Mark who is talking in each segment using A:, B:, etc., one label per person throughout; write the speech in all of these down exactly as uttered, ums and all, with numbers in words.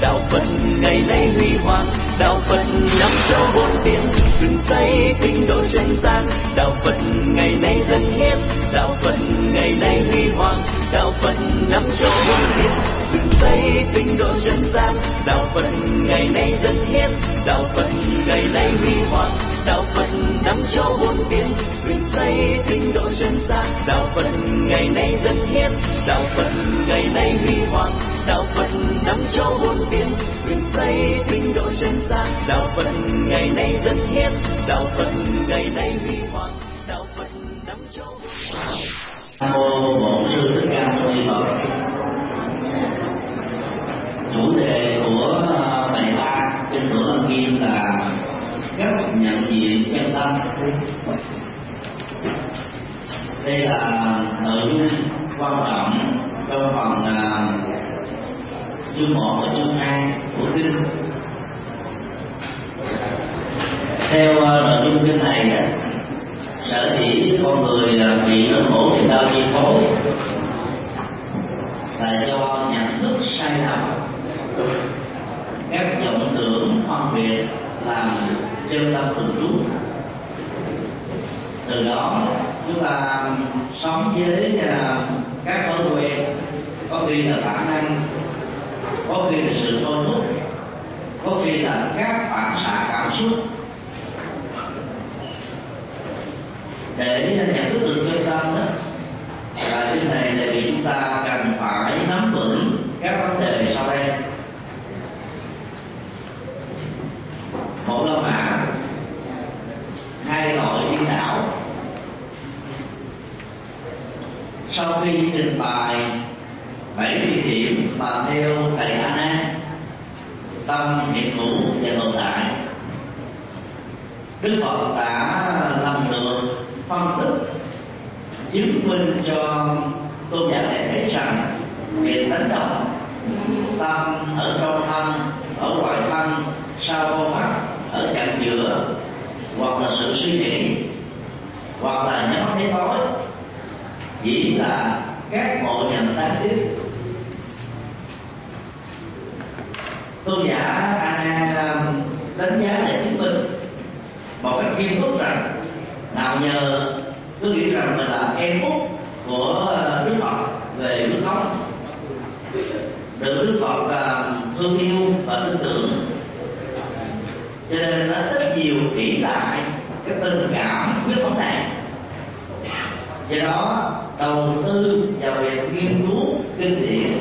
A: đạo Phật ngày nay huy hoàng, đạo Phật năm châu bốn biển, rừng xây tinh độ chân gian, đạo Phật ngày nay dân hiến, đạo Phật ngày nay huy hoàng, đạo Phật năm châu bốn biển, rừng xây tinh độ chân gian, đạo Phật ngày nay dân hiến, đạo Phật ngày nay huy hoàng, đạo Phật năm châu bốn biển, rừng xây tinh độ chân gian, đạo Phật ngày nay dân hiến, đạo Phật ngày nay huy hoàng, đạo Phật năm châu bốn biển, rừng xây tinh độ chân gian, đạo Phật ngày nay dân hiến, đạo Phật ngày nay huy hoàng, đạo Phật năm châu bốn biển.
B: Nam mô Bổn Sư Thích Ca Mâu Ni Phật. Chủ đề của bài ba trên Tổ Lâm Nghiêm là cách nhận diện chân tâm. Đây là nội dung quan trọng trong phần chương một và chương hai của kinh. Theo nội dung kinh này, sở dĩ con người bị nỗi khổ niềm đau chi phối là do nhận thức sai lầm, các vọng tưởng hoang biệt làm chân tâm thường trú. Từ đó chúng ta sống với các thói quen, có khi là bản năng, có khi là sự thôi thúc, có khi là các phản xạ cảm xúc. Để nhận thức được chân tâm đó, là cái này là vì chúng ta cần phải nắm vững các vấn đề sau đây. Một là mã, hai loại điên đảo. Sau khi trình bày bảy địa điểm mà theo thầy A Nan tâm hiện hữu và tồn tại, Đức Phật đã lần lượt phân tích chứng minh cho tôn giả này thấy rằng việc đánh động tâm ở trong thân, ở ngoài thân, sau con mắt, ở chặng giữa, hoặc là sự suy nghĩ, hoặc là nhắm thấy tối, chỉ là các ngộ nhận đáng tiếc. Tôn giả A Nan đánh giá để chứng minh một cách nghiêm túc rằng nào nhờ tôi nghĩ rằng mình là em út của Đức Phật về huyết thống, được Đức Phật thương yêu và tin tưởng, cho nên nó rất nhiều kỹ lại cái tình cảm huyết thống này. Do đó đầu tư vào việc nghiên cứu kinh điển,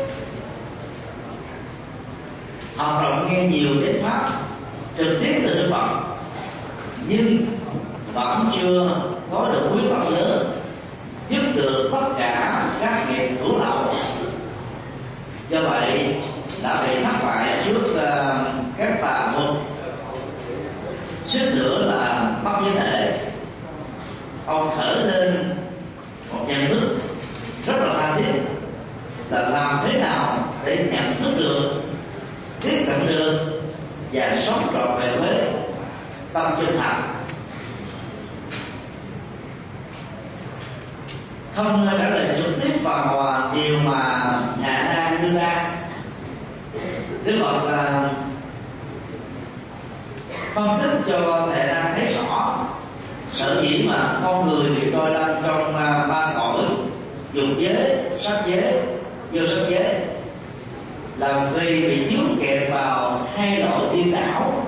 B: học rộng nghe nhiều thuyết pháp trực tiếp từ Đức Phật, nhưng vẫn chưa có được quý phận lớn giúp được tất cả các nghiệp hữu lậu. Do vậy đã bị thất bại trước uh, các tà môn. Suýt nữa là bất như thể ông khởi lên một nhận thức rất là tha thiết, là làm thế nào để nhận thức được, tiếp cận được và sống trọn vẹn với tâm chân thành. Không trả lời trực tiếp vào điều mà Ngài đang đưa ra, Đức Phật uh, phân tích cho thầy đang thấy rõ sở dĩ mà con người bị coi lên trong uh, ba cõi dục giới, sắc giới, vô sắc giới, là vì bị dướng kẹt vào hai loại điên đảo.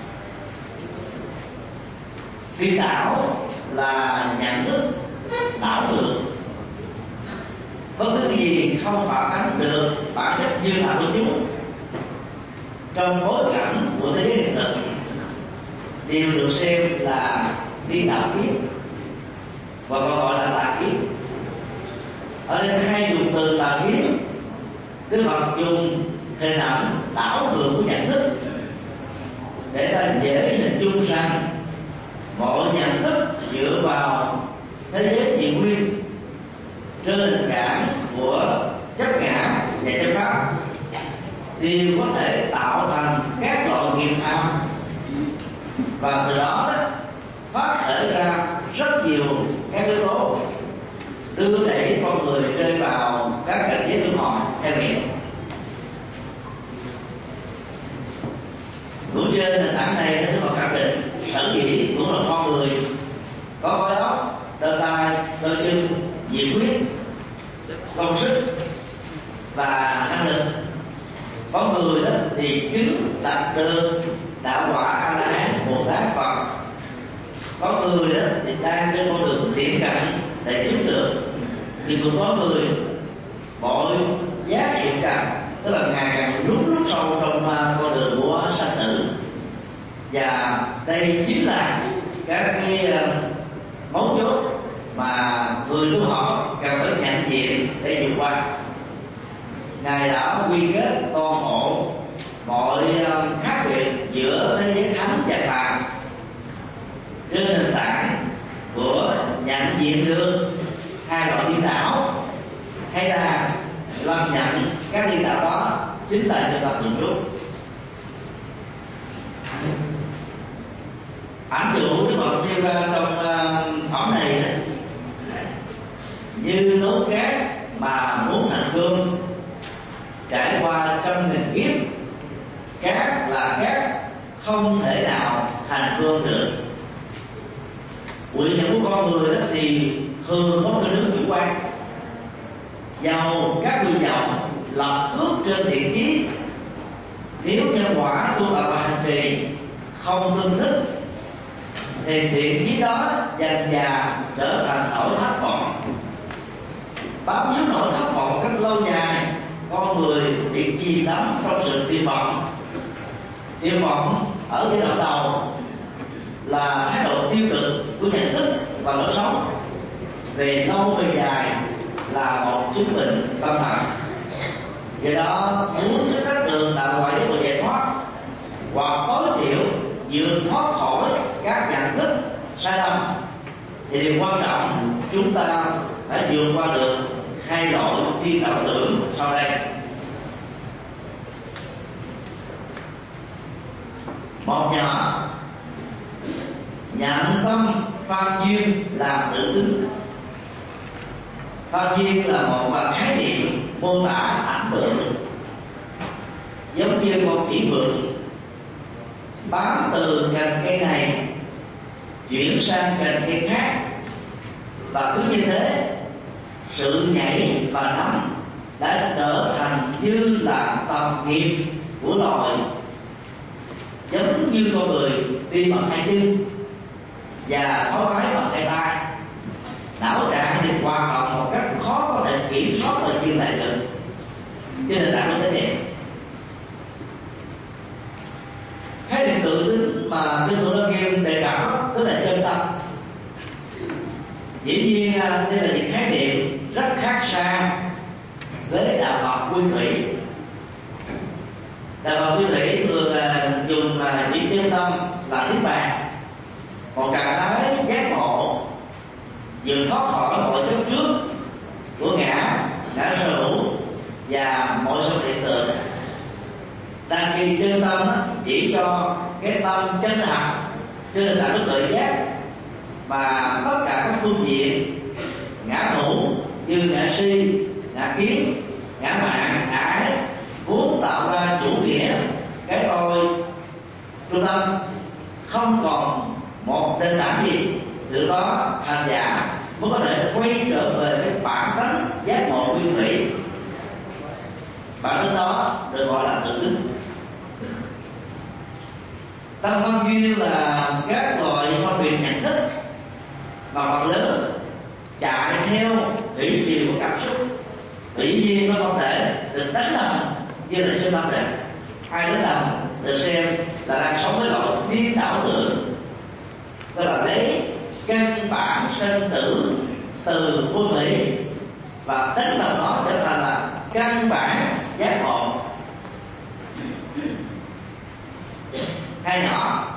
B: Điên đảo là nhận thức đảo ngược, bất cứ gì không phản ánh được bản chất như là của chúng trong bối cảnh của thế giới hiện thực đều được xem là điên đảo kiến, và còn gọi là tà kiến. Ở đây hay dùng từ tà kiến, Đức Phật dùng hình ảnh đảo ngược của nhận thức để ta dễ hình dung rằng mọi nhận thức dựa vào thế giới dị nguyên trên nền tảng của chấp ngã và chấp pháp đều có thể tạo thành các loại nghiệp ám, và từ đó, đó phát khởi ra rất nhiều các yếu tố đưa đẩy con người rơi vào các cảnh giới luân hồi theo nghiệp. trên nền tảng này chúng tôi khẳng định sở dĩ cũng là con người có khối óc, đôi tay, đôi chân, nhiệt huyết, công sức và năng lực. Có người đó thì chứng đạt được đạo quả A La Hán, Bồ Tát, Phật. Có người đó thì đang trên con đường thiện cảnh để chứng được, thì cũng có người bội giác hiện cảnh, tức là ngày càng rút rút sâu trong con đường của sanh tử. Và đây chính là các cái mấu chốt mà người tu học cần phải nhận diện để vượt qua. Ngài đã quy kết toàn bộ mọi khác biệt giữa thế giới thánh và phàm trên nền tảng của nhận diện được hai loại điên đảo, hay là làm nhận các điên đảo đó chính là chân tâm thường trú. Ảnh dụ Đức Phật nêu ra trong phẩm này như nốt cát mà muốn thành gương, trải qua trăm nghìn kiếp, cát là cát, không thể nào thành gương được. Nguyện vọng của con người đó thì thường có cái hướng chủ quan, giàu các nguyện vọng lập ước trên thiện chí, nếu nhân quả tu tập và hành trì không tương thích thì thiện chí đó dần dà trở thành nỗi thất vọng. Bám víu nỗi thất vọng cách lâu dài, con người bị chìm đắm trong sự tiêu vọng. Tiêu vọng ở giai đoạn đầu là thái độ tiêu cực của nhận thức và lối sống, về lâu về dài là một chứng bệnh tâm thần. Do đó muốn chứng đắc được đạo quả của giải thoát, hoặc tối thiểu vượt thoát khỏi các nhận thức sai lầm, thì điều quan trọng chúng ta phải vượt qua được hai loại điên đảo tưởng sau đây. Một nhỏ, nhận tâm phan duyên làm tự tính. Phan duyên là một khái niệm mô tả ảnh tượng, giống như một kỹ vườn bám từ cành cây này chuyển sang cành cây khác, và cứ như thế sự nhảy và nắm đã trở thành như là tầm nghiệp của loài, giống như con người đi bằng hai chân và thói máy bằng hai tay. Não trạng thì hoạt động một cách khó có thể kiểm soát và chuyên đại được, cho nên đã có thể hiện khái niệm tự tính mà Kinh Thủ Lăng Nghiêm đề cập, tức là chân tâm. Dĩ nhiên đây là những khái niệm rất khác xa với đạo học nguyên thủy. Đạo học nguyên thủy thường là dùng là chỉ chân tâm là niết bàn, còn trạng thái giác ngộ vượt thoát khỏi mọi chấp trước của ngã, ngã sở hữu và mọi sự hiện tượng. Đang khi chân tâm chỉ cho cái tâm chân thật trên nền tảng của tự giác, và tất cả các phương diện ngã thủ như ngã si, ngã kiến, ngã mạn, ái vốn tạo ra chủ nghĩa cái tôi trung tâm không còn một nền tảng gì, từ đó hành giả mới có thể quay trở về cái bản tánh giác ngộ nguyên thủy. Bản tánh đó được gọi là tự tính. Tâm phân duyên là các loại phân biệt nhận thức mà phần lớn chạy theo thủy triều của cảm xúc, tự nhiên nó không thể được đánh lầm như là chân tâm được. Ai đánh lầm được xem là đang sống với loại điên đảo tưởng, tức là lấy căn bản sinh tử từ vô thủy và đánh lầm nó trở thành là căn bản giác ngộ. Hai nhỏ,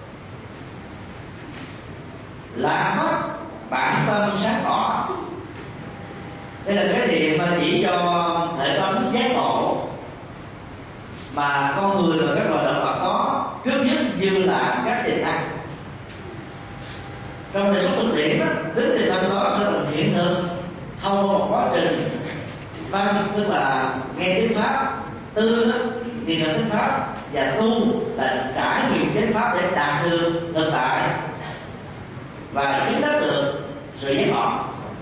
B: là mất bản tâm sáng tỏ. Đây là cái điểm mà chỉ cho thể tánh giác ngộ mà con người và các loài động vật có trước nhất, như là các tiềm năng. Trong đời sống thực tiễn đó, tính tiềm năng đó trở thành hiện thực thông qua một quá trình văn, tức là nghe tiếng pháp, tư đó, nhìn là tiếng pháp, và tu là trải nghiệm chánh pháp để đạt được thực tại và chứng đắc được sự giác ngộ.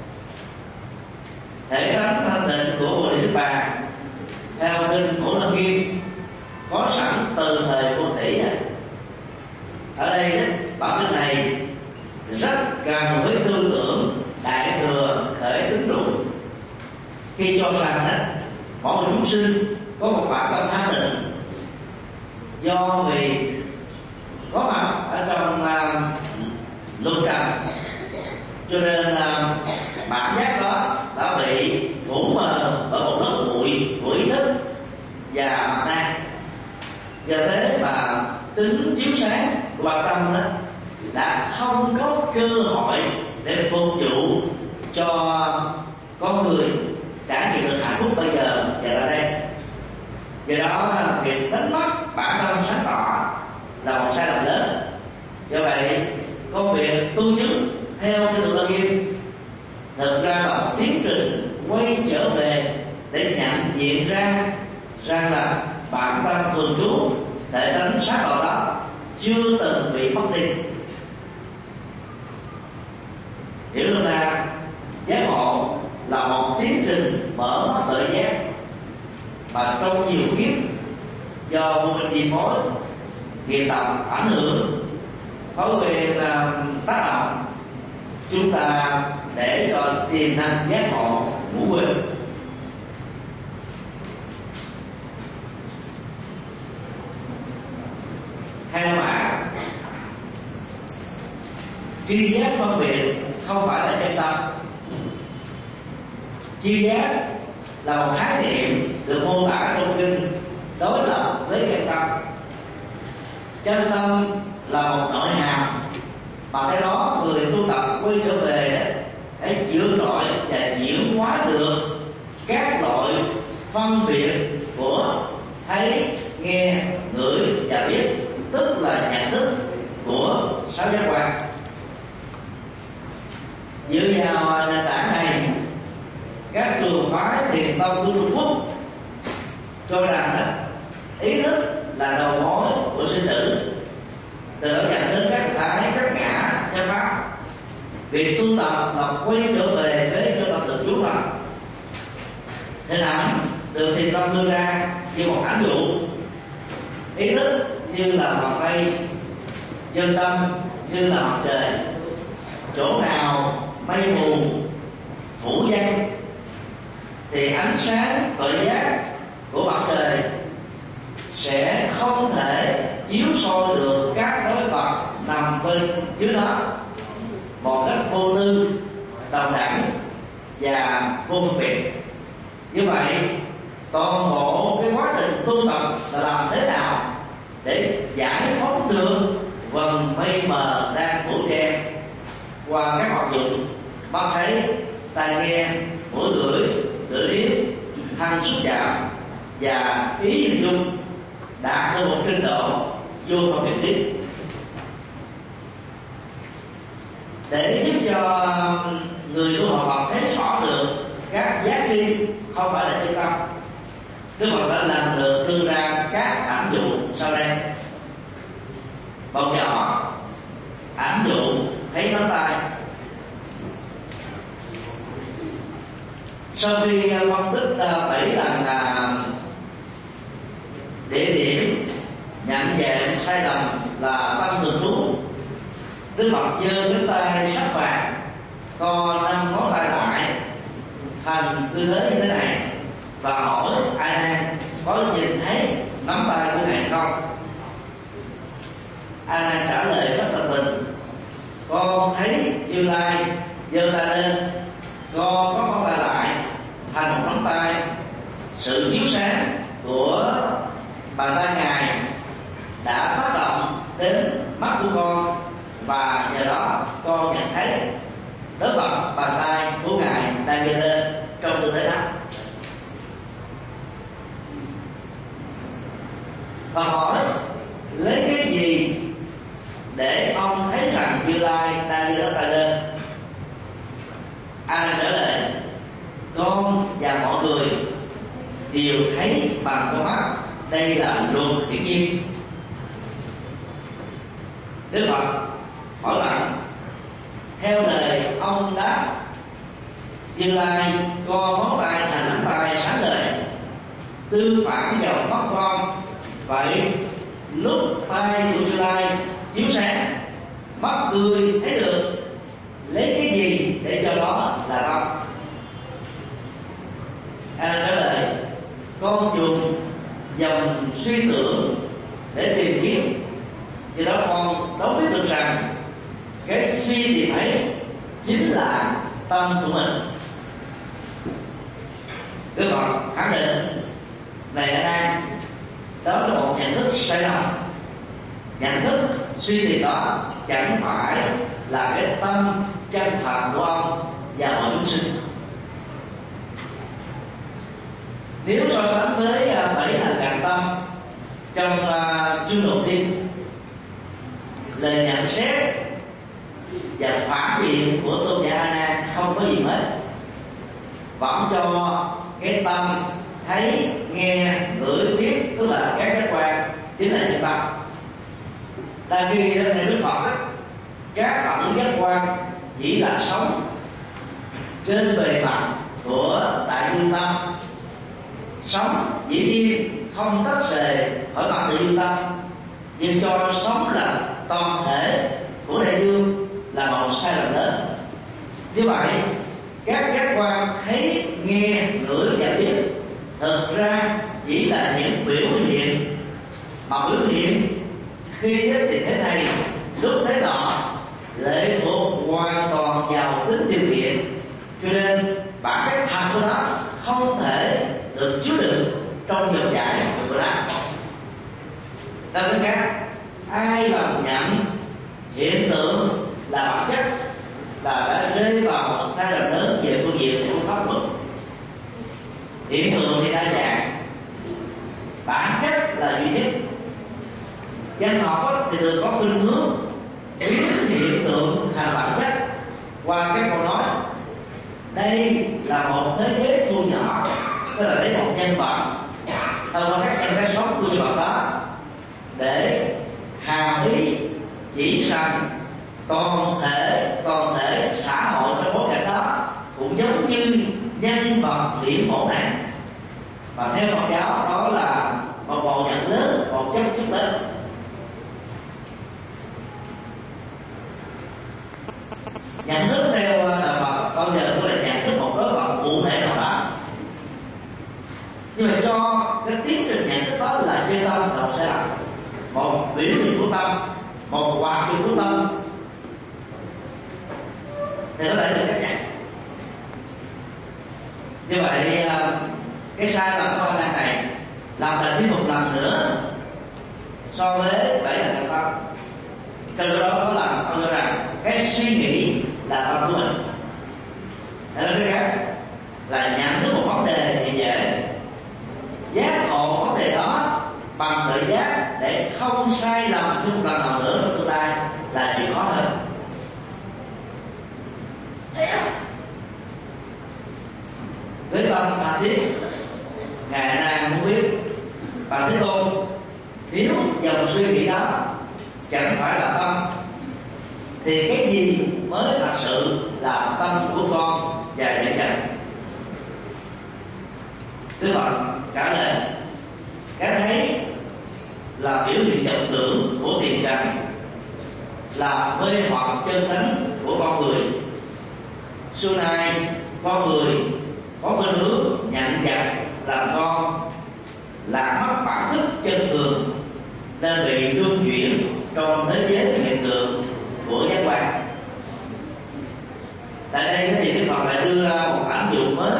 B: Thể tánh thanh tịnh của Bồ Đề Niết Bàn theo kinh Phổ Lâm Nghiêm có sẵn từ thời vô thủy. Ở đây bản kinh này rất gần với tư tưởng Đại Thừa Khởi Tính Luận, khi cho rằng đó mỗi một chúng sinh có một bản tâm thanh tịnh, do vì có mặt ở trong uh, lục trần, cho nên uh, bản giác đó đã bị phủ mờ ở một lớp bụi của ý thức và mặt nạ. Do thế mà tính chiếu sáng của bản tâm đó đã không có cơ hội để phục vụ cho con người trải nghiệm được hạnh phúc bây giờ và ở đây. Do đó việc đánh mất bản tâm sáng tỏ là một sai lầm lớn. Do vậy công việc tu chứng theo cái Tự Tâm Nghiêm thực ra là một tiến trình quay trở về để nhận diện ra rằng là bản tâm thường trú thể tánh sáng tỏ đó chưa từng bị mất đi. Hiểu được là giác ngộ là một tiến trình mở mắt tự giác mà trong nhiều kiếp do vô minh chi phối, nghiệp tập ảnh hưởng, thói quen tác động, chúng ta để cho tiềm năng giác ngộ ngủ quên. Hai mã tri giác phân biệt không phải là chân tâm. Tri giác là một khái niệm được mô tả trong kinh đối lập với chân tâm. Chân tâm là một nội hàm mà cái đó người tu tập quay trở về để chữa rọi và chuyển hóa được các loại phân biệt của thấy, nghe, ngửi và biết, tức là nhận thức của sáu giác quan. Dựa vào nền tảng này, các trường phái thiền tông của Trung Quốc cho rằng đó, ý thức là đầu mối của sinh tử, từ đó dẫn đến các thái, các ngã, các pháp. Việc tu tập là quay trở về với cái tập tự chú tâm. Hình ảnh được thiền tông đưa ra như một ảnh dụ. Ý thức như là mặt mây, chân tâm như là mặt trời. Chỗ nào mây mù phủ dây thì ánh sáng tự giác của mặt trời sẽ không thể chiếu soi được các đối vật nằm bên dưới đó một cách vô tư, đồng đẳng và vô phân biệt. Như vậy toàn bộ cái quá trình tu tập là làm thế nào để giải phóng được vầng mây mờ đang phủ che qua các hoạt dụng mắt thấy, tai nghe, mũi ngửi, lưỡi liếm, thân xúc chạm và ý hình dung đạt đến một trình độ vô phân biệt tiếp. Để giúp cho người tu học học thấy rõ được các giá trị không phải là chân tâm, Đức Phật đã lần lượt đưa ra các ảnh dụ sau đây. Một nhỏ ảnh dụ thấy ngón tay. Sau khi phân tích bảy lần địa điểm nhận dạng sai lầm là tâm thường trú, Đức Phật giơ cánh tay sắc vàng, co năm ngón tay lại thành tư thế như thế này và hỏi A Nan có nhìn thấy nắm tay của ngài không? A Nan trả lời rất là tình: con thấy Như Lai giơ tay lên, con có ngón tay lại thành một nắm tay. Sự chiếu sáng của bàn tay ngài đã tác động đến mắt của con và nhờ đó con nhận thấy đối vật bàn tay của ngài đang giơ lên trong tư thế đó. Và hỏi lấy cái gì để ông thấy rằng Như Lai đang giơ tay lên? A Nan trả lời: con và mọi người đều thấy bằng con mắt đây là luật thiên nhiên. Đức Phật hỏi rằng theo lời ông đáp, Như Lai co ngón tay thành nắm tay sáng ngời, tư phản vào mắt con. Vậy lúc tay của Như Lai chiếu sáng, mắt người thấy được, lấy cái gì để cho đó là tâm? Anh trả lời: con dùng dòng suy tưởng để tìm kiếm, vì đó con đâu biết được rằng cái suy tìm ấy chính là tâm của mình. Đức Phật khẳng định: này A Nan, đó là một nhận thức sai lầm. Nhận thức suy tìm đó chẳng phải là cái tâm chân thật của ông và mọi chúng sinh. Nếu so sánh với bảy là càng tâm trong uh, chương đầu tiên, lời nhận xét và phản biện của tôn giả A Nan không có gì hết, vẫn cho cái tâm thấy, nghe, ngửi, biết, tức là các giác quan chính là chân tâm. Tại khi theo Đức Phật, các phản ứng giác quan chỉ là sống trên bề mặt của đại dương tâm, sống dĩ nhiên không tách rời khỏi mặt tự dương tâm, nhưng cho sống là toàn thể của đại dương là một sai lầm lớn. Như vậy, các giác quan thấy, nghe, ngửi và biết thực ra chỉ là những biểu hiện, mà biểu hiện khi thì thế này, lúc thế nọ, lệ thuộc hoàn toàn vào tính điều kiện, cho nên bản chất thật của nó không thể được chứa đựng trong dòng chảy của nó. Nói cách khác, ai làm nhận hiện tượng là bản chất là đã rơi vào một sai lầm lớn về phương diện của pháp luật. Hiện tượng thì đa dạng, bản chất là duy nhất. Văn học thì thường có khuynh hướng biến hiện tượng thành bản chất qua cái câu nói: đây là một thế giới thu nhỏ, tức là lấy một nhân vật thông qua các em cái sống của nhân vật đó để hàm ý chỉ rằng toàn thể toàn thể xã hội trong bối cảnh đó cũng giống như nhân vật điểm mẫu này. Và theo Phật giáo đó là một bộ nhận lớn, một chất chức lớn. Nhận thức theo đạo Phật bao giờ cũng là nhận thức một đối tượng cụ thể nào đó, nhưng mà cho cái tiến trình nhận thức đó là chân tâm là một sai lầm, một biểu hiện của tâm, một hoạt động của tâm thì có thể được chấp nhận. Như vậy cái sai lầm của anh này làm lại thêm một lần nữa so với bảy là chân tâm. Từ đó có làm ông cho rằng cái suy nghĩ là tâm của mình. Để nói cái khác là nhận thức một vấn đề thì dễ, giác ngộ vấn đề đó bằng tự giác để không sai lầm thêm một lần nào nữa trong tương lai là chuyện khó hơn. Với tâm tha thiết, ngài đang muốn biết và Thế Tôn, nếu dòng suy nghĩ đó chẳng phải là tâm thì cái gì mới thật sự là tâm của con và vợ chồng? Đức Phật trả lời: cái thấy là biểu hiện vọng tưởng của tiền trần, là mê hoặc chân tánh của con người. Xưa nay con người có khuynh hướng nhận dạng làm con, là mất bản thức chân thường nên bị luân chuyển trong thế giới hiện tượng của giác quan. Tại đây thì Đức Phật lại đưa ra một ảnh dụ mới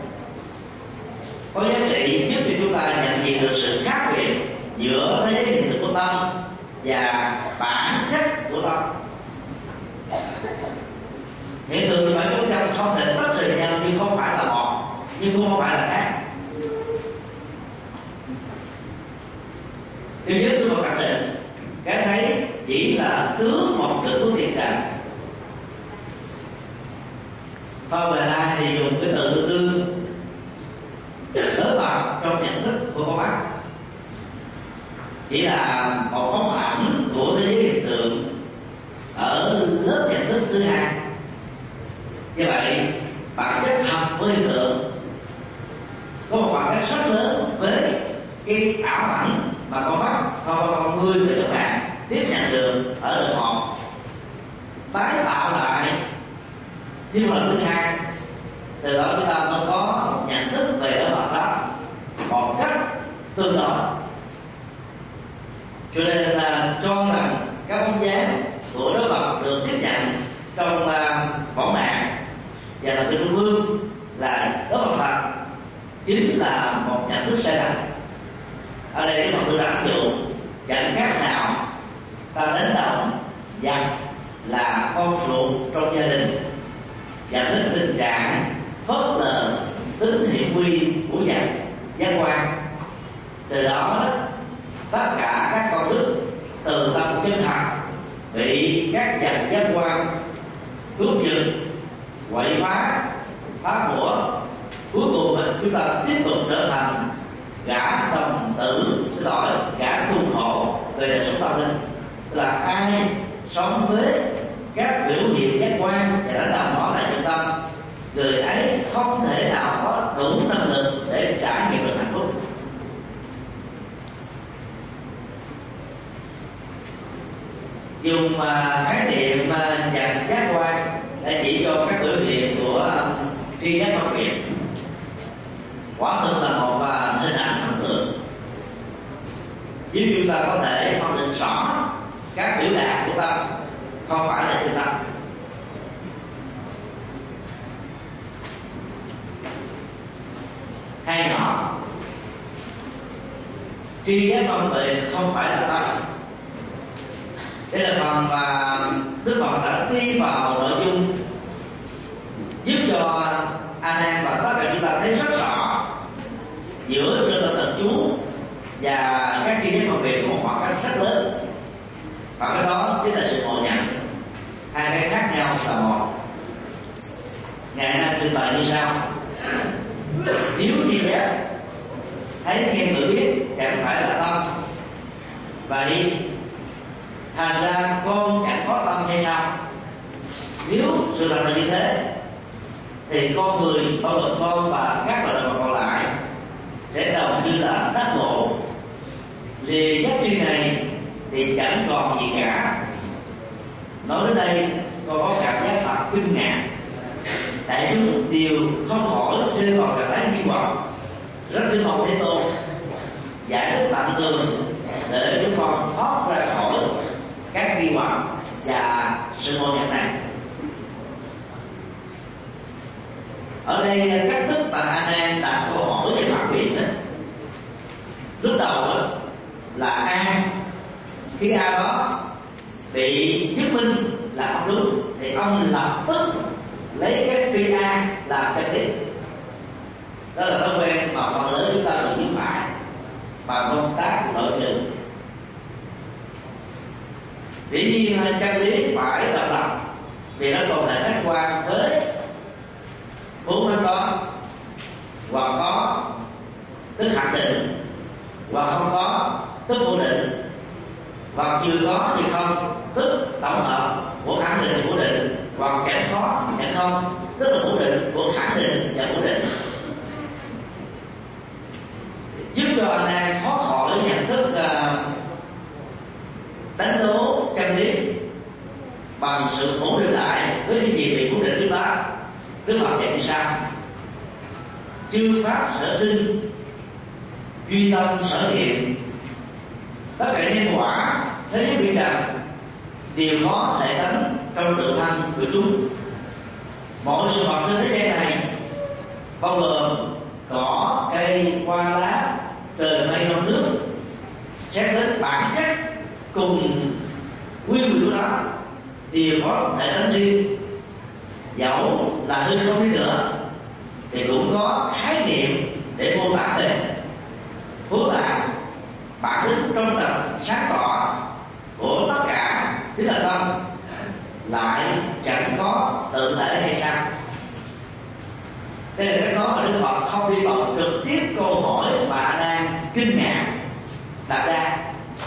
B: có giá trị giúp cho chúng ta nhận diện được sự khác biệt giữa thế giới hiện tượng của tâm và bản chất của tâm. Hiện tượng phải chúng ta không thể tách rời nhau, nhưng không phải là một, nhưng cũng không phải là khác. Thứ nhất, tôi khẳng định cái thấy chỉ là tướng một tự của tiền trần. Sau về lai thì dùng cái từ tương đương lớn vào trong nhận thức của con mắt. chỉ là một phóng ảnh của thế giới hiện tượng ở lớp nhận thức thứ hai. Như vậy bản chất thật của hiện tượng có một khoảng cách rất lớn với cái ảo ảnh mà con mắt, con con người của các bạn tiếp nhận được ở đời một. Tái tạo lại thiên lần thứ hai, từ đó chúng ta mới có một nhận thức về ở mặt đó một cách tương đối. Cho nên là cho rằng các bóng dáng của đối vật được tiếp nhận trong uh, võng mạc và là cái trung ương là đối vật thật chính là một nhận thức sai lầm. Ở đây cái tôi đã áp dụng chẳng khác nào ta đánh đồng giặc là con ruột trong gia đình, dẫn đến tình trạng phớt lờ tính hiển quy của giặc giác quan. Từ đó tất cả các con đức từ tâm chân thật bị các giặc giác quan cướp giật, quậy phá, phá của. Cuối cùng chúng ta tiếp tục trở thành gã đồng tử, xin lỗi, gã tuôn khổ về đời sống tâm linh. Tức là ai sống với các biểu hiện giác quan và đánh đồng nó là trung tâm, người ấy không thể nào có đủ năng lực để trải nghiệm được hạnh phúc. Dùng uh, khái niệm uh, giác giác quan để chỉ cho các biểu hiện của tri giác phân biệt, quả thực là một uh, hình ảnh ấn tượng. Nếu chúng ta có thể phân định rõ các biểu đạt của tâm không phải là trung tâm. Hay nhỏ, tri giác phân biệt không phải là tâm. Đây là phần mà Đức Phật đã đi vào nội dung giúp cho A Nan và tất cả chúng ta thấy rất rõ giữa trên tâm thần chú và các tri giác phân biệt của một khoảng cách rất lớn. Và cái đó chính là sự ngộ nhận. Hai cái khác nhau là một. Ngày nay trình bày như sau: nếu tri giác thấy nghe người biết chẳng phải là tâm, vậy thành ra con chẳng có tâm hay sao? Nếu sự thật là như thế thì con người, bao gồm con và các loài động vật còn lại sẽ đồng như là đắc ngộ. Lìa giác tri này thì chẳng còn gì cả. Nói đến đây con có cảm giác thật kinh ngạc, tại vì một điều không khỏi rơi vào trạng thái nghi hoặc. Rất kính mong Thế Tôn giải thích tận tường để chúng con thoát ra khỏi các nghi hoặc và sự ngộ nhận này. Ở đây cách thức mà A Nan đặt câu hỏi về phản biện đó, lúc đầu đó là A, khi A đó bị chứng minh là không đúng thì ông lập tức lấy cái phi A làm chân lý. Đó là thói quen mà phần lớn chúng ta thường nhiễm phải bằng công tác nội trường. Dĩ nhiên là chân lý phải độc lập vì nó còn thể khách quan với bốn năm đó, hoặc có tức khẳng định, hoặc không có tức phủ định, hoặc chưa có thì không tức tổng hợp của khẳng định và phủ định, hoặc chẳng có chẳng không tức là phủ định của khẳng định và phủ định, giúp cho anh em thoát khỏi nhận thức đánh đố chân lý bằng sự phủ định lại với những gì bị phủ định trước đó. Đức Phật dạy như sau: chư pháp sở sinh, duy tâm sở hiện. Tất cả nhân quả thế giới vi trần đều có thể tánh trong tự thân của chúng. Mọi sự vật trên thế gian này bao gồm cỏ, cây, hoa lá, trời mây non nước, xét đến bản chất cùng nguyên lý của nó đều có thể tánh riêng. Dẫu là hư không đi nữa thì cũng có khái niệm để mô tả về vốn là bản tính trong tầng sáng tỏ của tất cả chính là tâm, lại chẳng có tự thể hay sao? Đây là cái đó mà Đức Phật không đi vào trực tiếp câu hỏi mà A Nan kinh ngạc đặt ra.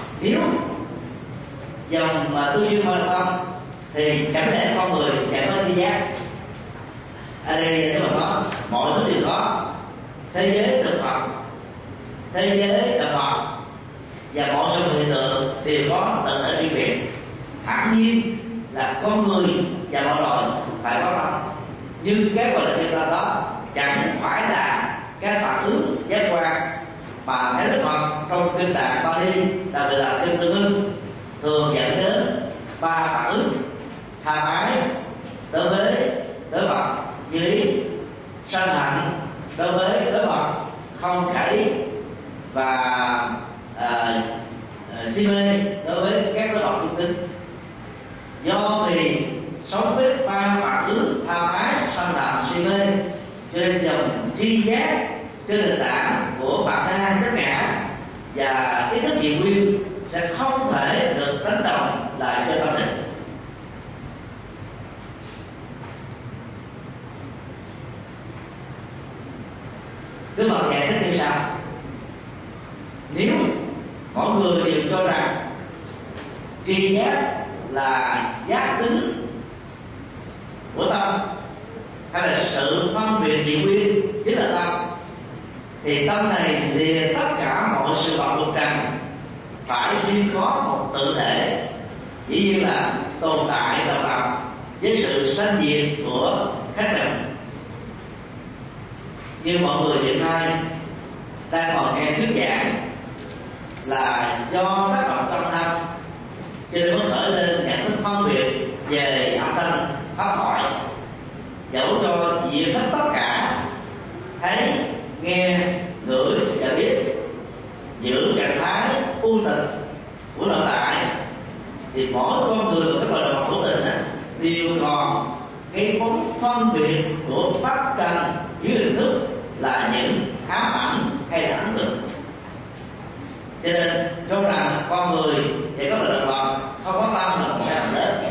B: dòng mà tư duy hoàn tâm thì chẳng lẽ con người chẳng có tri giác? Ở đây nếu mà nói mọi thứ đều có, thế giới thực vật, thế giới động vật và mọi sự hiện tượng đều có tận thể riêng biệt. Hẳn nhiên là con người và mọi loài phải có tâm, nhưng cái gọi là nhân tâm đó chẳng phải là các phản ứng giác quan mà Thánh Đức Phật trong kinh tạng Bali, đặc biệt là kinh Tương Ưng, thường dẫn đến ba phản ứng: tha mái đối với đối vật như ý, sân hạnh đối với đối vật không khẩy, và uh, uh, si mê đối với các đối vật trung tính. Do vì sống với ba phản ứng tha mái, sân hạnh, si mê, cho nên dòng tri giác trên nền tảng của bản năng chất ngã và ý thức dị nguyên sẽ không thể được đánh đồng lại cho tâm định. Đức Phật giải thích như sau: nếu mọi người đều cho rằng tri giác là giác tính của tâm, hay là sự phân biệt dị nguyên chính là tâm, thì tâm này lìa tất cả mọi sự vật lục trần, phải riêng có một tự thể, dĩ nhiên là tồn tại độc lập với sự sanh diệt của khách trần. Nhưng mọi người hiện nay đang còn nghe thuyết giảng là do tác động tâm thanh, cho nên mới khởi lên nhận thức phân biệt về âm thanh pháp thoại, dẫu cho diệt hết tất cả thấy, nghe, ngửi và biết, giữ trạng thái u tịch của nội tại, thì mỗi con người các loài động vật hữu tình đều còn cái bóng phân biệt của pháp trần dưới hình thức là những ám ảnh hay là ấn tượng. Cho nên cho rằng con người chỉ có loài động vật không có tâm là một sai lầm lớn.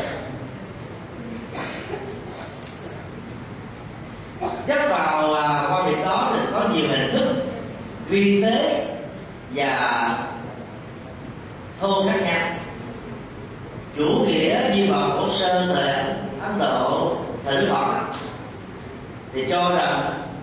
B: Chắc vào qua việc đó thì có nhiều hình thức vi tế và thô khác nhau. Chủ nghĩa như vào cổ sơ thời Ấn Độ, thời Đức Phật thì cho rằng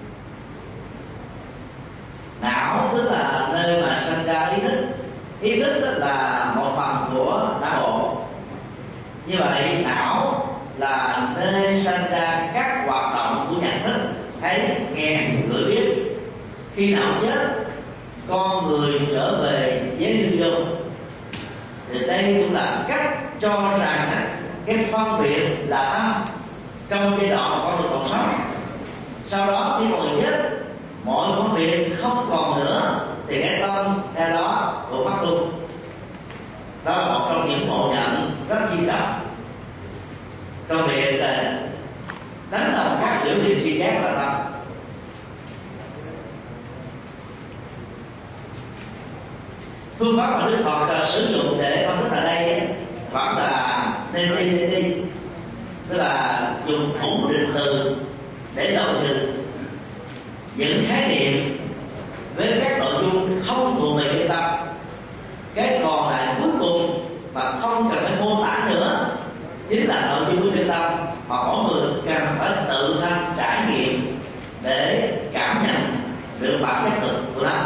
B: não tức là nơi mà sinh ra ý thức, ý thức tức là một phần của não bộ. Như vậy não là nơi sinh ra các hoạt động của nhận thức, thấy, nghe, ngửi, biết. Khi nào chết, con người trở về với hư vô, thì đây cũng là cách cho rằng cái phân biệt là tâm trong giai đoạn con người còn sống. Sau đó khi con người chết, mọi phân biệt không còn nữa, thì cái tâm theo đó cũng mất luôn. Đó là một trong những ngộ nhận rất nghiêm trọng trong việc đánh đồng các biểu hiện tri giác là tâm. Phương pháp mà Đức Phật sử dụng để phân tích ở đây vẫn là nên đi nên đi, tức là dùng ổn định từ để lộ trình những khái niệm với các nội dung không thuộc về trung tâm. Cái còn lại cuối cùng mà không cần phải mô tả nữa chính là nội dung của trung tâm mà mỗi người cần phải tự thân trải nghiệm để cảm nhận được bản chất thực của nó.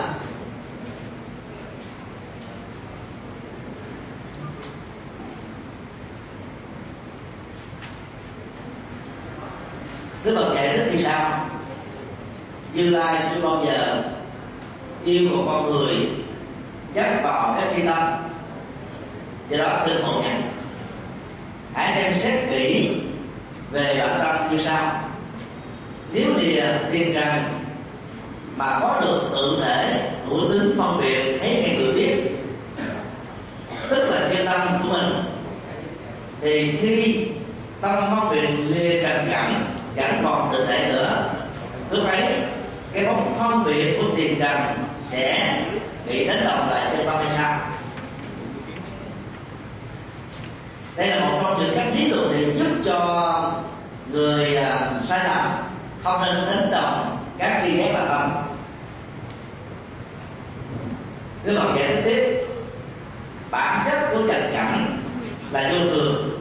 B: Đức Phật giải thích như sau: Như Lai chưa bao giờ yêu một con người chấp vào cái phi tâm, do đó đừng ngộ nhận. Hãy xem xét kỹ về bản tâm như sau: nếu lìa tiền trần mà có được tự thể đủ tính phân biệt thấy nghe người biết, tức là chân tâm của mình, thì khi tâm phân biệt lìa trần cảnh chẳng còn tự thể nữa, lúc ấy cái bóng phân biệt của tiền trần sẽ bị đánh đồng lại cho tâm hay sao? Đây là một trong những cách lý luận để giúp cho người uh, sai lầm không nên đánh đồng các tri giác và tâm. Đức Phật giải thích tiếp: bản chất của trần cảnh là vô thường.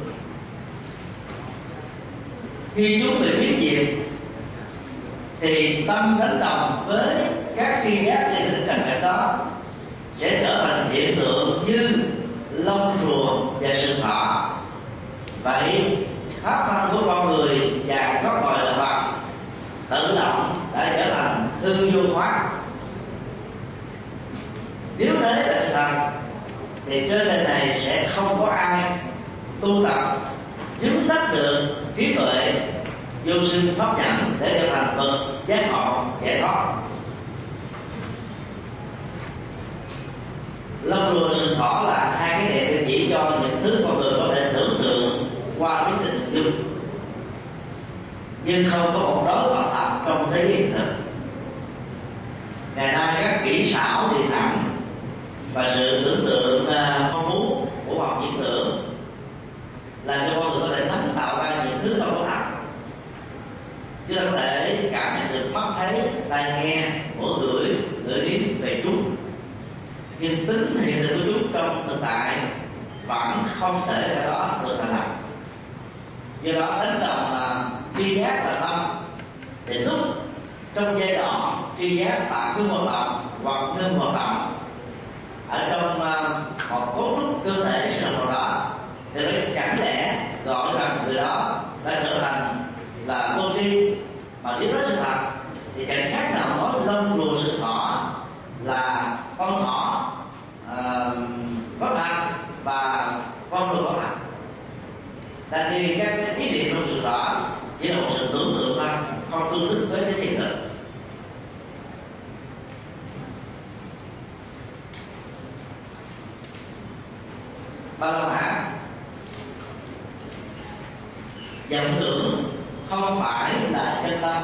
B: Khi chúng bị biết diệt thì tâm đánh đồng với các tri giác trên tinh trần cảnh đó sẽ trở thành hiện tượng như lông rùa và sừng thọ. Vậy pháp thân của con người và các loài động vật tự động đã trở thành hư vô hóa. Nếu thế là sự thật thì trên đời này sẽ không có ai tu tập chứng đắc được trí tuệ vô sinh pháp nhẫn để trở thành bậc giác ngộ giải thoát. Lông rùa sừng thỏ là hai cái này để chỉ cho những thứ con người có thể tưởng tượng qua cái tình dung, nhưng không có một đối vật thật trong thế hiện thực. Ngày nay các kỹ xảo điện ảnh và sự tưởng tượng phong phú của khoa học viễn tưởng làm cho con người có thể sáng tạo ra những thứ không có thật. Chúng ta có thể cảm nhận được mắt thấy, tai nghe, mũi ngửi, lưỡi liếm về chúng, nhưng tính hiện thực của chúng trong thực tại vẫn không thể ở đó được thành lập. Do đó đánh đồng là tri giác là tâm, thì lúc trong giai đoạn tri giác tạm ngưng hoạt động hoặc ngưng hoạt động ở trong một cấu trúc cơ thể sinh hoạt đó, thì nó chẳng lẽ gọi rằng người đó đã trở thành là vô tri, mà nếu đó sự thật thì chẳng khác nào nói lông rùa sừng thỏ là con thỏ uh, có thật và con rùa có thật. Tại vì các cái ý niệm trong sự đó chỉ là một sự tưởng tượng thôi, không tương thích với cái hiện thực. Ba la mã vọng tưởng không phải là chân tâm.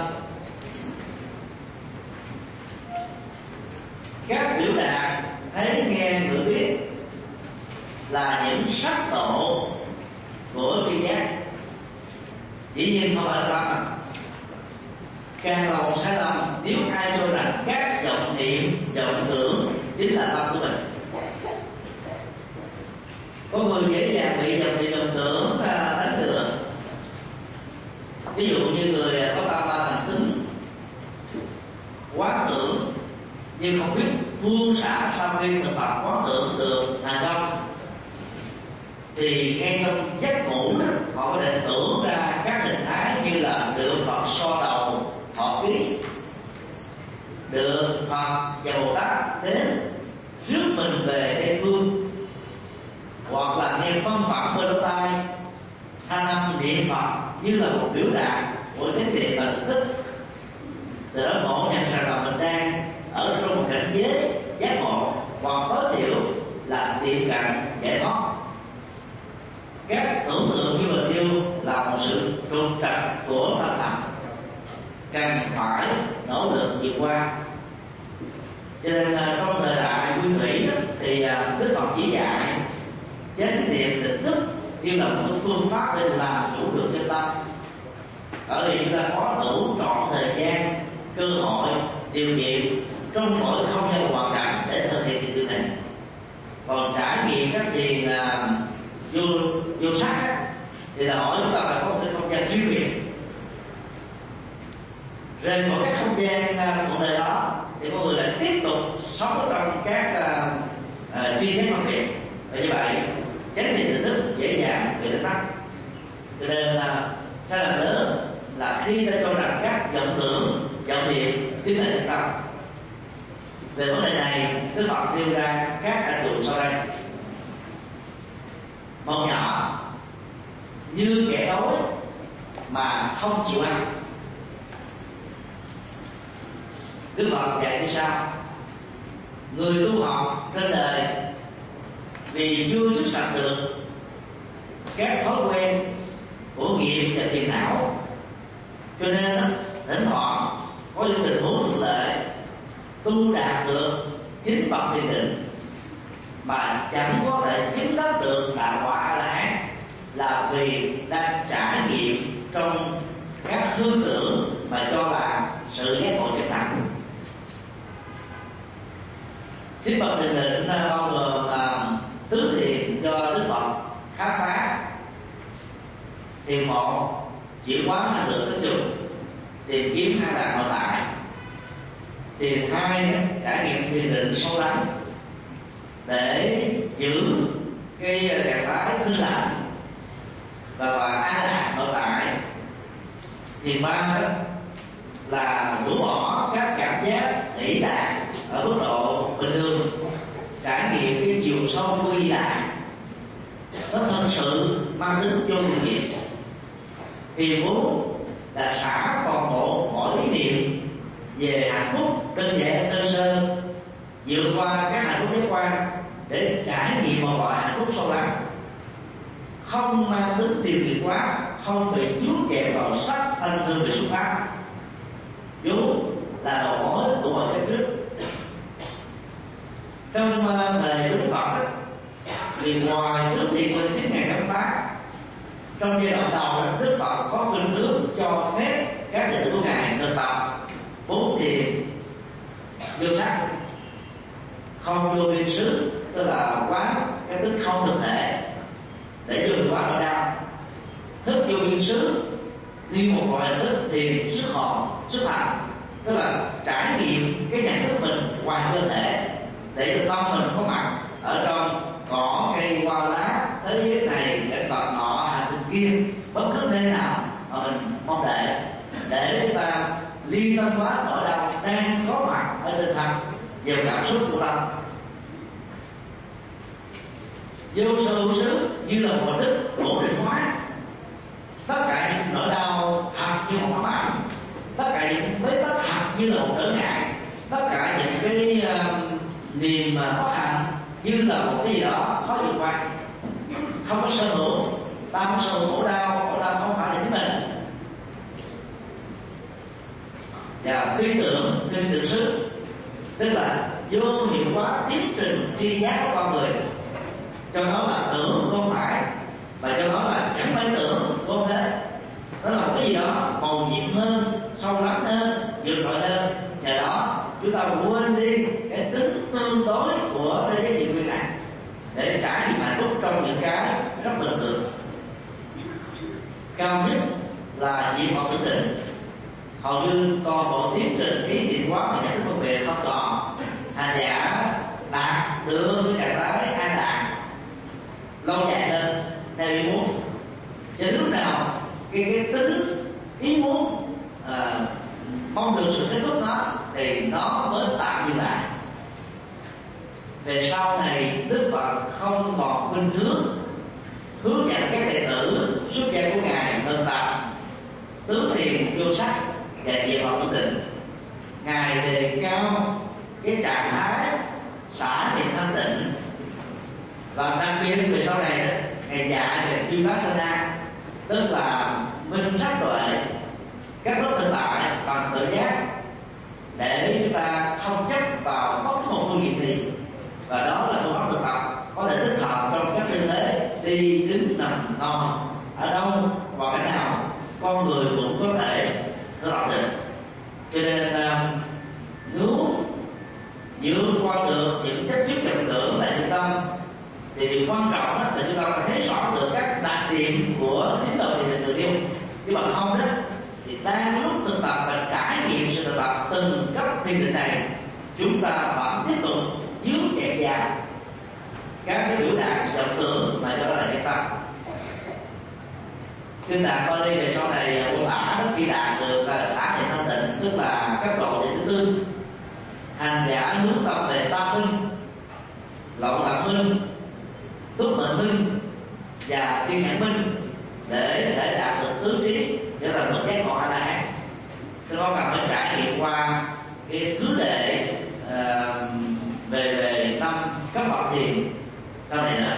B: Các biểu đạt thấy nghe ngửi biết là những sắc độ của tri giác, dĩ nhiên không phải là tâm. Càng là một sai lầm nếu ai cho rằng các vọng niệm, vọng tưởng chính là tâm của mình. Có người dễ dàng bị vọng niệm, vọng tưởng đánh lừa. Ví dụ như người có tâm ba thành tính, quán tưởng nhưng không biết buông xả sau khi thực tập quán tưởng được thành công, thì ngay trong giấc ngủ đó, họ có thể tưởng ra các hình thái như là được Phật so đầu thọ ký, được Phật và Bồ Tát đến rước mình về Tây Phương, hoặc là nghe phân phật bên tai, than âm niệm Phật như là một biểu đạt của cái tiền và thực thức. Từ đó ngộ nhận rằng là mình đang ở trong một cảnh giới giác ngộ, hoặc tối thiểu là tiệm cận giải thoát. Các tưởng tượng như tình yêu là một sự trục trặc của tâm thần, cần phải nỗ lực vượt qua. Cho nên trong thời đại nguyên thủy thì Đức Phật chỉ dạy chánh niệm tỉnh thức như là một phương pháp để làm chủ được cái tâm. Ở đây chúng ta có đủ trọn thời gian, cơ hội, điều kiện trong mỗi không gian hoàn cảnh để thực hiện điều này. Còn trải nghiệm các gì là vô vô sắc á, thì là hỏi chúng ta phải có một cái không gian riêng biệt. Trên một cái không gian của nơi đó thì con người lại tiếp tục sống trong các uh, uh, tri giác phân biệt. Và như vậy chánh niệm tỉnh thức dễ dàng bị đánh mất. Cho nên là sai lầm lớn là khi ta cho rằng các vọng tưởng, vọng niệm chính là chân tâm. Về vấn đề này, Đức Phật nêu ra các ảnh hưởng sau đây. Một nhỏ như kẻ đói mà không chịu ăn. Đức Phật dạy như sau: người tu học trên đời vì chưa dứt sạch được các thói quen của nghiệp và phiền não, cho nên thỉnh thoảng có những tình huống thuận lợi tu đạt được chính bậc thiền định mà chẳng có thể chứng đắc được đạo quả A La Hán, là vì đang trải nghiệm trong các hư tưởng mà cho là sự giác ngộ chân thật. Chính bậc thiền định bao gồm là tứ thiền do Đức Phật khám phá thì một chuyển hóa năng lượng tích cực, tìm kiếm an lạc nội tại. Thì hai trải nghiệm thiền định sâu lắng để giữ cái trạng thái thư lặng và, và an lạc nội tại. Thì ba đó là rũ bỏ các cảm giác nghĩ đạt ở mức độ bình thường, trải nghiệm cái chiều sâu của ý đạt, nó thật sự mang tính vô thường nghiệp. Thì muốn là xả toàn bộ mọi ý niệm về hạnh phúc đơn giản đơn sơ, vượt qua các hạnh phúc giác quan để trải nghiệm một loại hạnh phúc sâu lắng, không mang tính tiêu cực quá, không bị chuốt kẹt vào sắc thanh hương về xuất phát, vốn là đầu mối của mọi cái trước. Trong thời Đức Phật thì ngoài trước thì mười chín ngày khám phá, trong giai đoạn đầu Đức Phật có khuynh hướng cho phép các đệ tử của ngài thực tập bốn thiền vô sắc, không vô liên xứ, tức là quán cái tính không thực thể để vượt qua nỗi đau. Thức vô liên xứ như một loại hình thức thiền xuất hồn xuất hành, tức là trải nghiệm cái nhận thức mình ngoài cơ thể, để cho tâm mình có mặt ở trong cỏ cây hoa lá, thế giới này, cái vật nọ, hành tinh kia, bất cứ nơi nào mà mình mong đợi, để chúng ta liên tâm hóa nỗi đau đang có mặt ở trên thân vào cảm xúc của tâm. Vô sơ hữu xứ như là một thức ổn định hóa tất cả những nỗi đau thật như một ám ảnh, tất cả những bế tắc thật như là một trở ngại, tất cả những cái uh, niềm khó khăn như là một cái gì đó khó vượt qua. Không có sở hữu, ta không sở hữu khổ đau, khổ đau không phải là chính mình. Và tư tưởng, tư tưởng xứ tức là vô hiệu hóa tiến trình tri giác của con người. Cho nó là tưởng không phải, và cho nó là chẳng phải tưởng vô thế. Đó là một cái gì đó màu nhiệm hơn, sâu lắng hơn, vượt trội hơn. Nhờ đó chúng ta quên đi cái tính tương đối của thế giới hiện nguyên này để trải nghiệm hạnh phúc trong những cái rất bình thường. Cao nhất là diệt vọng tử tình, hầu như toàn bộ tiến trình ý niệm hóa và nhận thức phân biệt không còn. Hành giả đạt được cái trạng thái an lạc lâu dài hơn theo ý muốn. Cho lúc nào cái cái tính ý muốn à, mong được sự kết thúc nó thì nó mới tạm dừng lại. Về sau này Đức Phật không còn khuynh hướng hướng dẫn các đệ tử xuất gia của ngài thực tập tứ thiền vô sắc và diệt vọng tử tình. Ngài đề cao cái trạng thái xả niệm thanh tịnh, và đặc biệt về sau này ngài dạy về vipassana, tức là minh sát tuệ, các lớp thực tại bằng tự giác để chúng ta không chấp vào bất cứ một phương diện gì. Và đó là phương pháp thực tập có thể tích hợp trong các kinh tế đi đứng nằm ngon ở đâu và cái nào con người cũng có thể thực tập được. Cho nên nếu vượt qua được những chấp trước trầm tưởng tại trung tâm thì điều quan trọng là chúng ta phải thấy rõ được các đặc điểm của tín đồ thiền định tự yêu. Nhưng mà không đó thì đang lúc thực tập và trải nghiệm sự thực tập từng cấp thiền định này, chúng ta vẫn tiếp tục dướng kẹt vào các cái biểu đạt vọng tưởng mà đó là cái tâm. Kinh Tạng Bali về sau này mô tả nó khi đạt được là xả niệm thanh tịnh, tức là cấp độ đệ thứ tư, hành giả hướng tâm về tam minh, lậu tạng minh, túc mệnh minh và thiên nhãn minh để để đạt được tứ trí, để là một giác ngộ a la hán. Cho nó cần phải trải nghiệm qua cái thứ đệ uh, về về năm cấp bậc thiền sau này nữa.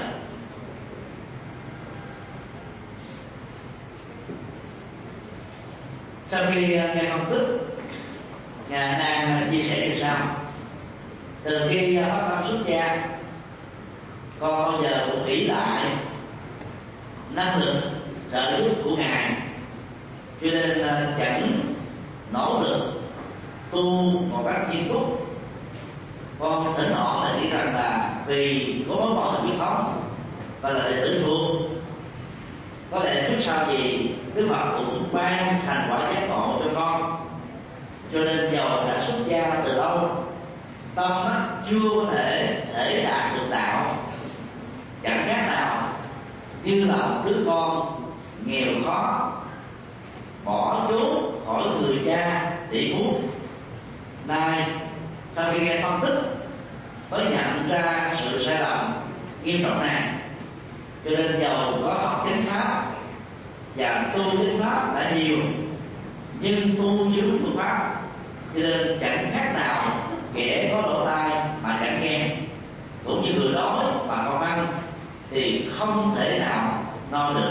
B: Sau khi nghe công thức, nhà nàng chia sẻ như sau: từ khi bắt tâm xuất gia, con bao giờ cũng nghĩ lại năng lực trợ giúp của ngài, cho nên chẳng nỗ lực tu một cách nghiêm túc. Con thỉnh thoảng là nghĩ rằng là vì có mối quan hệ huyết thống và là đệ tử thuộc, có lẽ trước sau gì Đức Phật cũng ban thành quả giác ngộ cho con, cho nên dầu đã xuất gia từ lâu, tâm á, chưa có thể thể đạt được đạo, chẳng khác nào như là một đứa con nghèo khó bỏ trốn khỏi người cha tỷ phú. Nay sau khi nghe phân tích mới nhận ra sự sai lầm nghiêm trọng này, cho nên dầu có học chánh pháp và tu chánh pháp đã nhiều, nhưng tu chưa đúng phương pháp, cho nên chẳng khác nào kẻ có lỗ tai mà chẳng nghe, cũng như người đói mà không ăn thì không thể nào no được.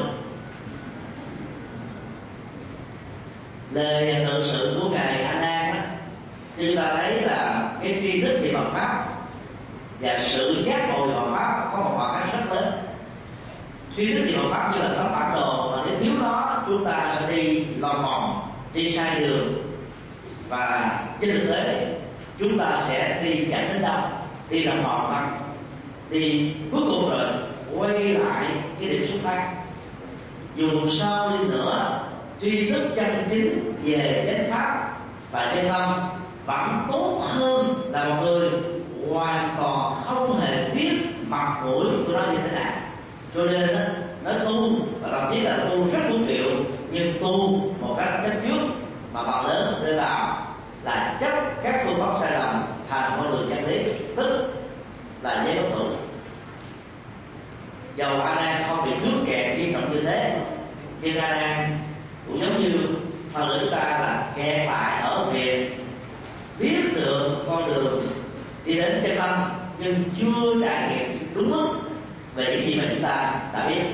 B: Lời tự sự của ngài A Nan đó, chúng ta thấy là cái tri thức về Phật pháp và sự giác ngộ về Phật pháp có một khoảng cách rất lớn. Tri thức về Phật pháp như là tấm bản đồ, mà nếu thiếu nó chúng ta sẽ đi lòng vòng, đi sai đường, và trên thực tế chúng ta sẽ đi chẳng đến đâu, đi lòng vòng mà đi cuối cùng rồi quay lại cái điểm xuất phát. Dù sao đi nữa, tri thức chân chính về chánh pháp và chân tâm vẫn tốt hơn là một người hoàn toàn không hề biết mặt mũi của nó như thế nào. Cho nên đó, nói tu và thậm chí là tu rất đúng điệu, nhưng tu một cách chấp trước mà bạn lớn rơi vào là chấp các phương pháp sai lầm thành con đường chân lý, tức là giấy bất thủ. Dầu A Nan không bị trước kẹt nghiêm trọng như thế, nhưng A Nan cũng giống như phần lớn chúng ta là kẹt lại ở việc biết được con đường đi đến chân tâm, nhưng chưa trải nghiệm đúng mức về những gì mà chúng ta đã biết.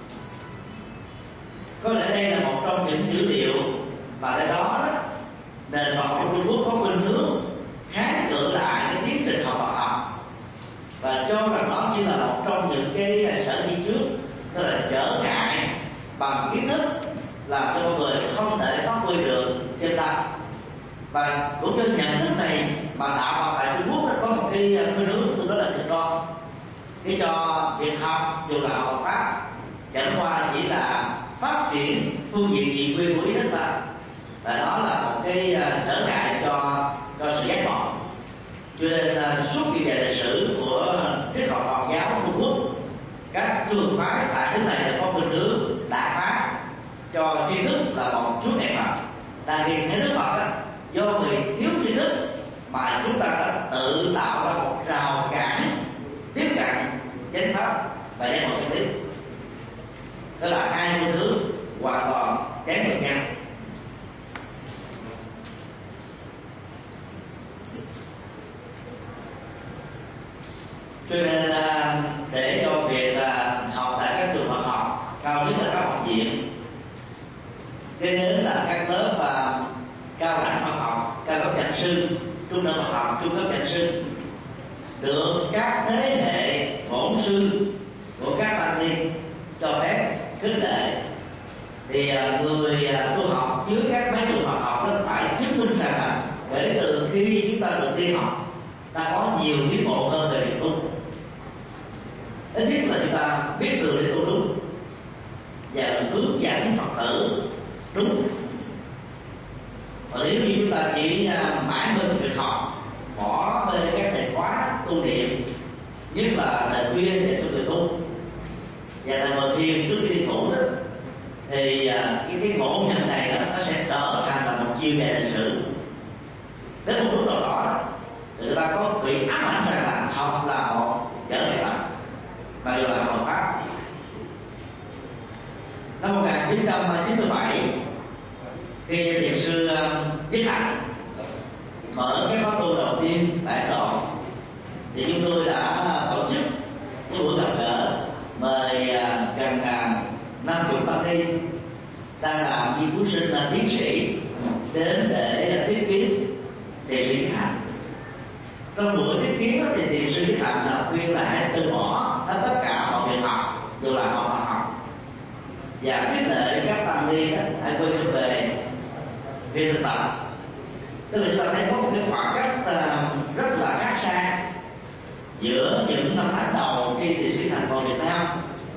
B: Có lẽ đây là một trong những dữ liệu mà cái đó, đó nền Phật học Trung Quốc có khuynh hướng kháng cự lại cái tiến trình học Phật học và cho rằng nó như là một trong những cái sở di trước, tức là trở ngại bằng kiến thức làm cho con người không thể phát huy được chân tâm. Và cũng trên nhận thức này mà đạo Phật tại Trung Quốc có một cái khuynh hướng tương đối là cực đoan, để cho việc học dù là học Phật pháp chẳng qua chỉ là phát triển phương diện dị quy của ý thức thôi, và đó là một cái trở ngại cho cho sự giác ngộ. Cho nên suốt kỳ về lịch sử của triết học Phật giáo Trung Quốc, các trường phái tại nước này đã có khuynh hướng đả phá cho tri thức là một chúa nghệ Phật. Tại vì thế Đức Phật đó, do vì thiếu tri thức mà chúng ta đã tự tạo ra một rào cản tiếp cận chánh pháp và giác ngộ chân lý. Đó là hai phương hướng hoàn toàn trái ngược nhau. Cho nên để cho việc học tại các trường Phật học, cao nhất là các học viện, kế đến là các lớp và cao đẳng Phật học, cao cấp giảng sư, trung tâm Phật học, trung cấp giảng sư, được các thế hệ bổn sư của các tăng ni cho phép khích lệ, thì người tu học dưới các mấy trường Phật học nó phải chứng minh rằng là kể từ khi chúng ta được đi học, ta có nhiều tiến bộ hơn về việc tu. Ít nhất là chúng ta biết đường để tu đúng và hướng dẫn Phật tử đúng. Và nếu như chúng ta chỉ mãi bên việc học, bỏ bên các thầy khóa tu niệm, nhất là lời khuyên để cho người tu và thầy ngồi thiền trước khi đi ngủ đó, thì cái cái ngộ nhận này đó, nó sẽ trở thành là một chiêu về lịch sử. Đến một lúc nào đó, người ta có bị ám ảnh rằng là học là một trở ngại Phật, mà dù là Phật pháp. Năm một nghìn chín trăm chín mươi bảy, khi thiền sư Viết Hạnh mở cái khóa tu đầu tiên tại Ấn Độ, thì chúng tôi đã tổ chức cái buổi gặp gỡ, mời gần năm chục tăng ni đang làm nghiên cứu sinh là tiến sĩ đến để tiếp kiến thiền sư Viết Hạnh. Trong buổi tiếp kiến thì thiền sư Viết Hạnh là khuyên là hãy từ bỏ tất cả mọi việc học, dù là học học học, và khuyến lệ các tăng ni hãy quay trở về việc thực tập. Tức là chúng ta thấy có một cái khoảng cách rất là khác xa giữa những năm tháng đầu khi thiền sĩ thành vào Việt Nam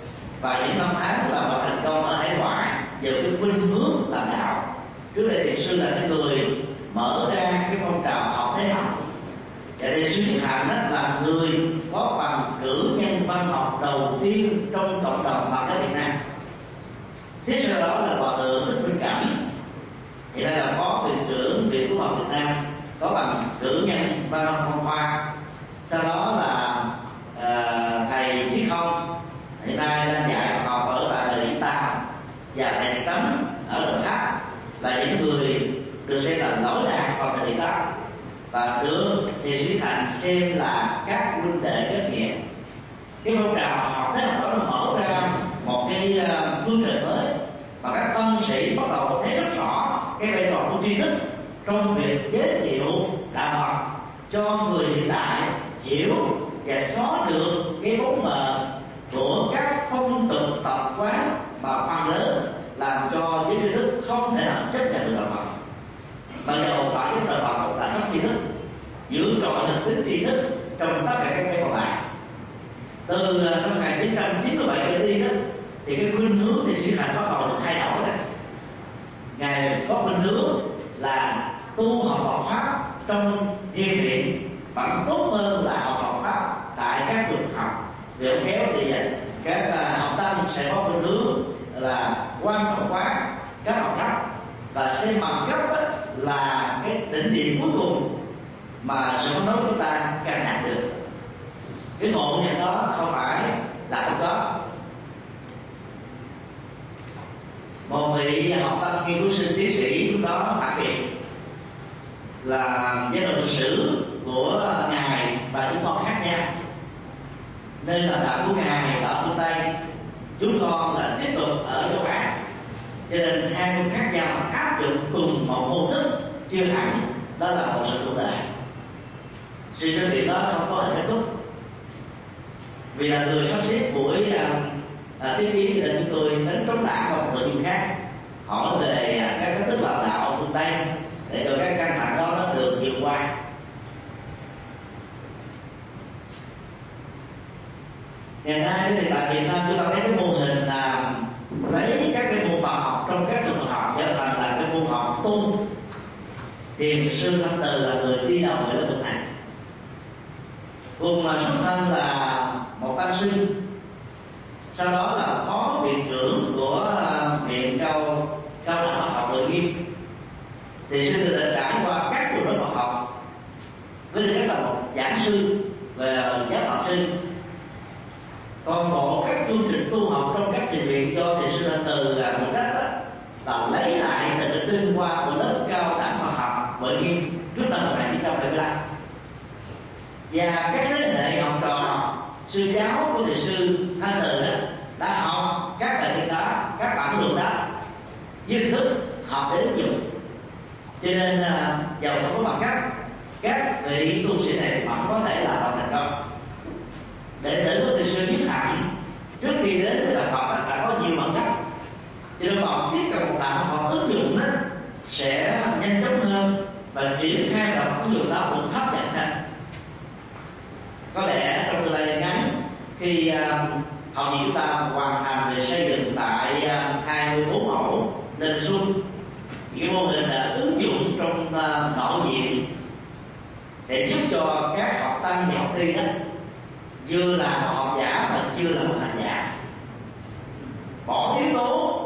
B: và những năm tháng làm và thành công ở hải ngoại về cái khuynh hướng làm đạo. Trước đây thiền sư là cái người mở ra cái phong trào học thế học, và đây sư Nhất Hạnh đó là người có bằng cử nhân văn học đầu tiên trong cộng đồng Phật giáo Việt Nam. Tiếp sau đó là hòa thượng Thích Minh Cảnh, hiện nay là phó viện trưởng Viện Quốc học Việt Nam, có bằng cử nhân văn học văn khoa. Sau đó là uh, thầy Triết Không, hiện nay đang dạy học ở tại Đại Lý Ta, và thầy Tấn ở Đồng Tháp là những người được xem là lối đạt vào thời điểm đó, và được thì Sĩ Thành xem là các huynh đệ kết nghĩa. Cái phong trào học thế học đó nó mở ra một cái phương trình mới, mà các tân sĩ bắt đầu thấy rất rõ cái vai trò của tri thức trong việc giới thiệu đạo Phật cho người hiện đại hiểu và xóa được cái bóng mờ của các phong tục tập quán mà phần lớn làm cho giới tri thức không thể nào chấp nhận được đạo Phật. Mặc dù phải cái đạo Phật là rất tri thức, giữ trọn được tính tri thức trong tất cả các cái còn lại. Từ năm một nghìn chín trăm chín mươi bảy trở đi đó, thì cái khuynh hướng thì Sĩ Thành bắt đầu được thay đổi đó. Ngài có khuynh hướng là tu học Phật pháp trong thiền viện vẫn tốt hơn là học Phật pháp tại các trường học. Vì ông kéo thì các học tăng sẽ có khuynh hướng là quan trọng quá các học cấp, và xem bằng cấp là cái đỉnh điểm cuối cùng mà sự phấn đấu của chúng ta càng đạt được. Cái ngộ nhận đó không phải là không có. Một vị học tăng nghiên cứu sinh tiến sĩ lúc đó phản biện là giai đoạn lịch sử của ngài và chúng con khác nhau, nên là đạo của ngài ở phương Tây, chúng con là tiếp tục ở châu Á, cho nên hai bên khác nhau áp dụng cùng một mô thức chưa hẳn đó là một sự thuận lợi. Sự tranh biện đó không có hình kết thúc, vì là người sắp xếp buổi à, à, tiếp ý là chúng tôi đến chống đảng vào một nội dung khác, hỏi về à, các cách thức làm đạo ở phương Tây để cho các căng thẳng đó nó được vượt qua. Ngày nay thì tại Việt Nam chúng ta thấy cái mô hình là lấy các cái môn Phật học trong các trường học trở thành là cái môn học tu. Thiền sư Thanh Từ là người đi đầu về lĩnh vực này. Cùng là xuất thân là một tăng sinh, sau đó là phó viện trưởng của viện cao cao đẳng Phật học Tự Nhiên. Thì sư đã trải qua các trường lớp Phật học với tư cách là một giảng sư về giáo Phật sinh. Toàn bộ các chương trình tu học trong các thiền viện do thiền sư Thanh Từ là phụ trách là lấy lại từ tinh hoa của lớp cao đẳng Phật học Tự Nhiên trước năm một nghìn chín trăm bảy mươi lăm, và các thế hệ học trò sư cháu của thiền sư Thanh Từ đó đã học các bài kinh đó, các bản luận đó với hình thức học để ứng dụng. Cho nên giàu không có bằng cách các vị tu sĩ này vẫn có thể là thành công. Đệ tử của thiền sư Nhất Hạnh trước khi đến với đạo Phật đã có nhiều bằng cấp, cho nên họ tiếp cận một đạo Phật ứng dụng đó sẽ nhanh chóng hơn, và triển khai đạo Phật ứng dụng đó cũng hấp dẫn hơn. Có lẽ trong tương lai ngắn, khi uh, hầu như chúng ta hoàn thành để xây dựng tại uh, hai mươi bốn mẫu lên xuân, cái mô hình đã ứng dụng trong uh, nội diện để giúp cho các học tăng và học tri đó vừa là một học giả mà chưa là một hành giả. Bỏ yếu tố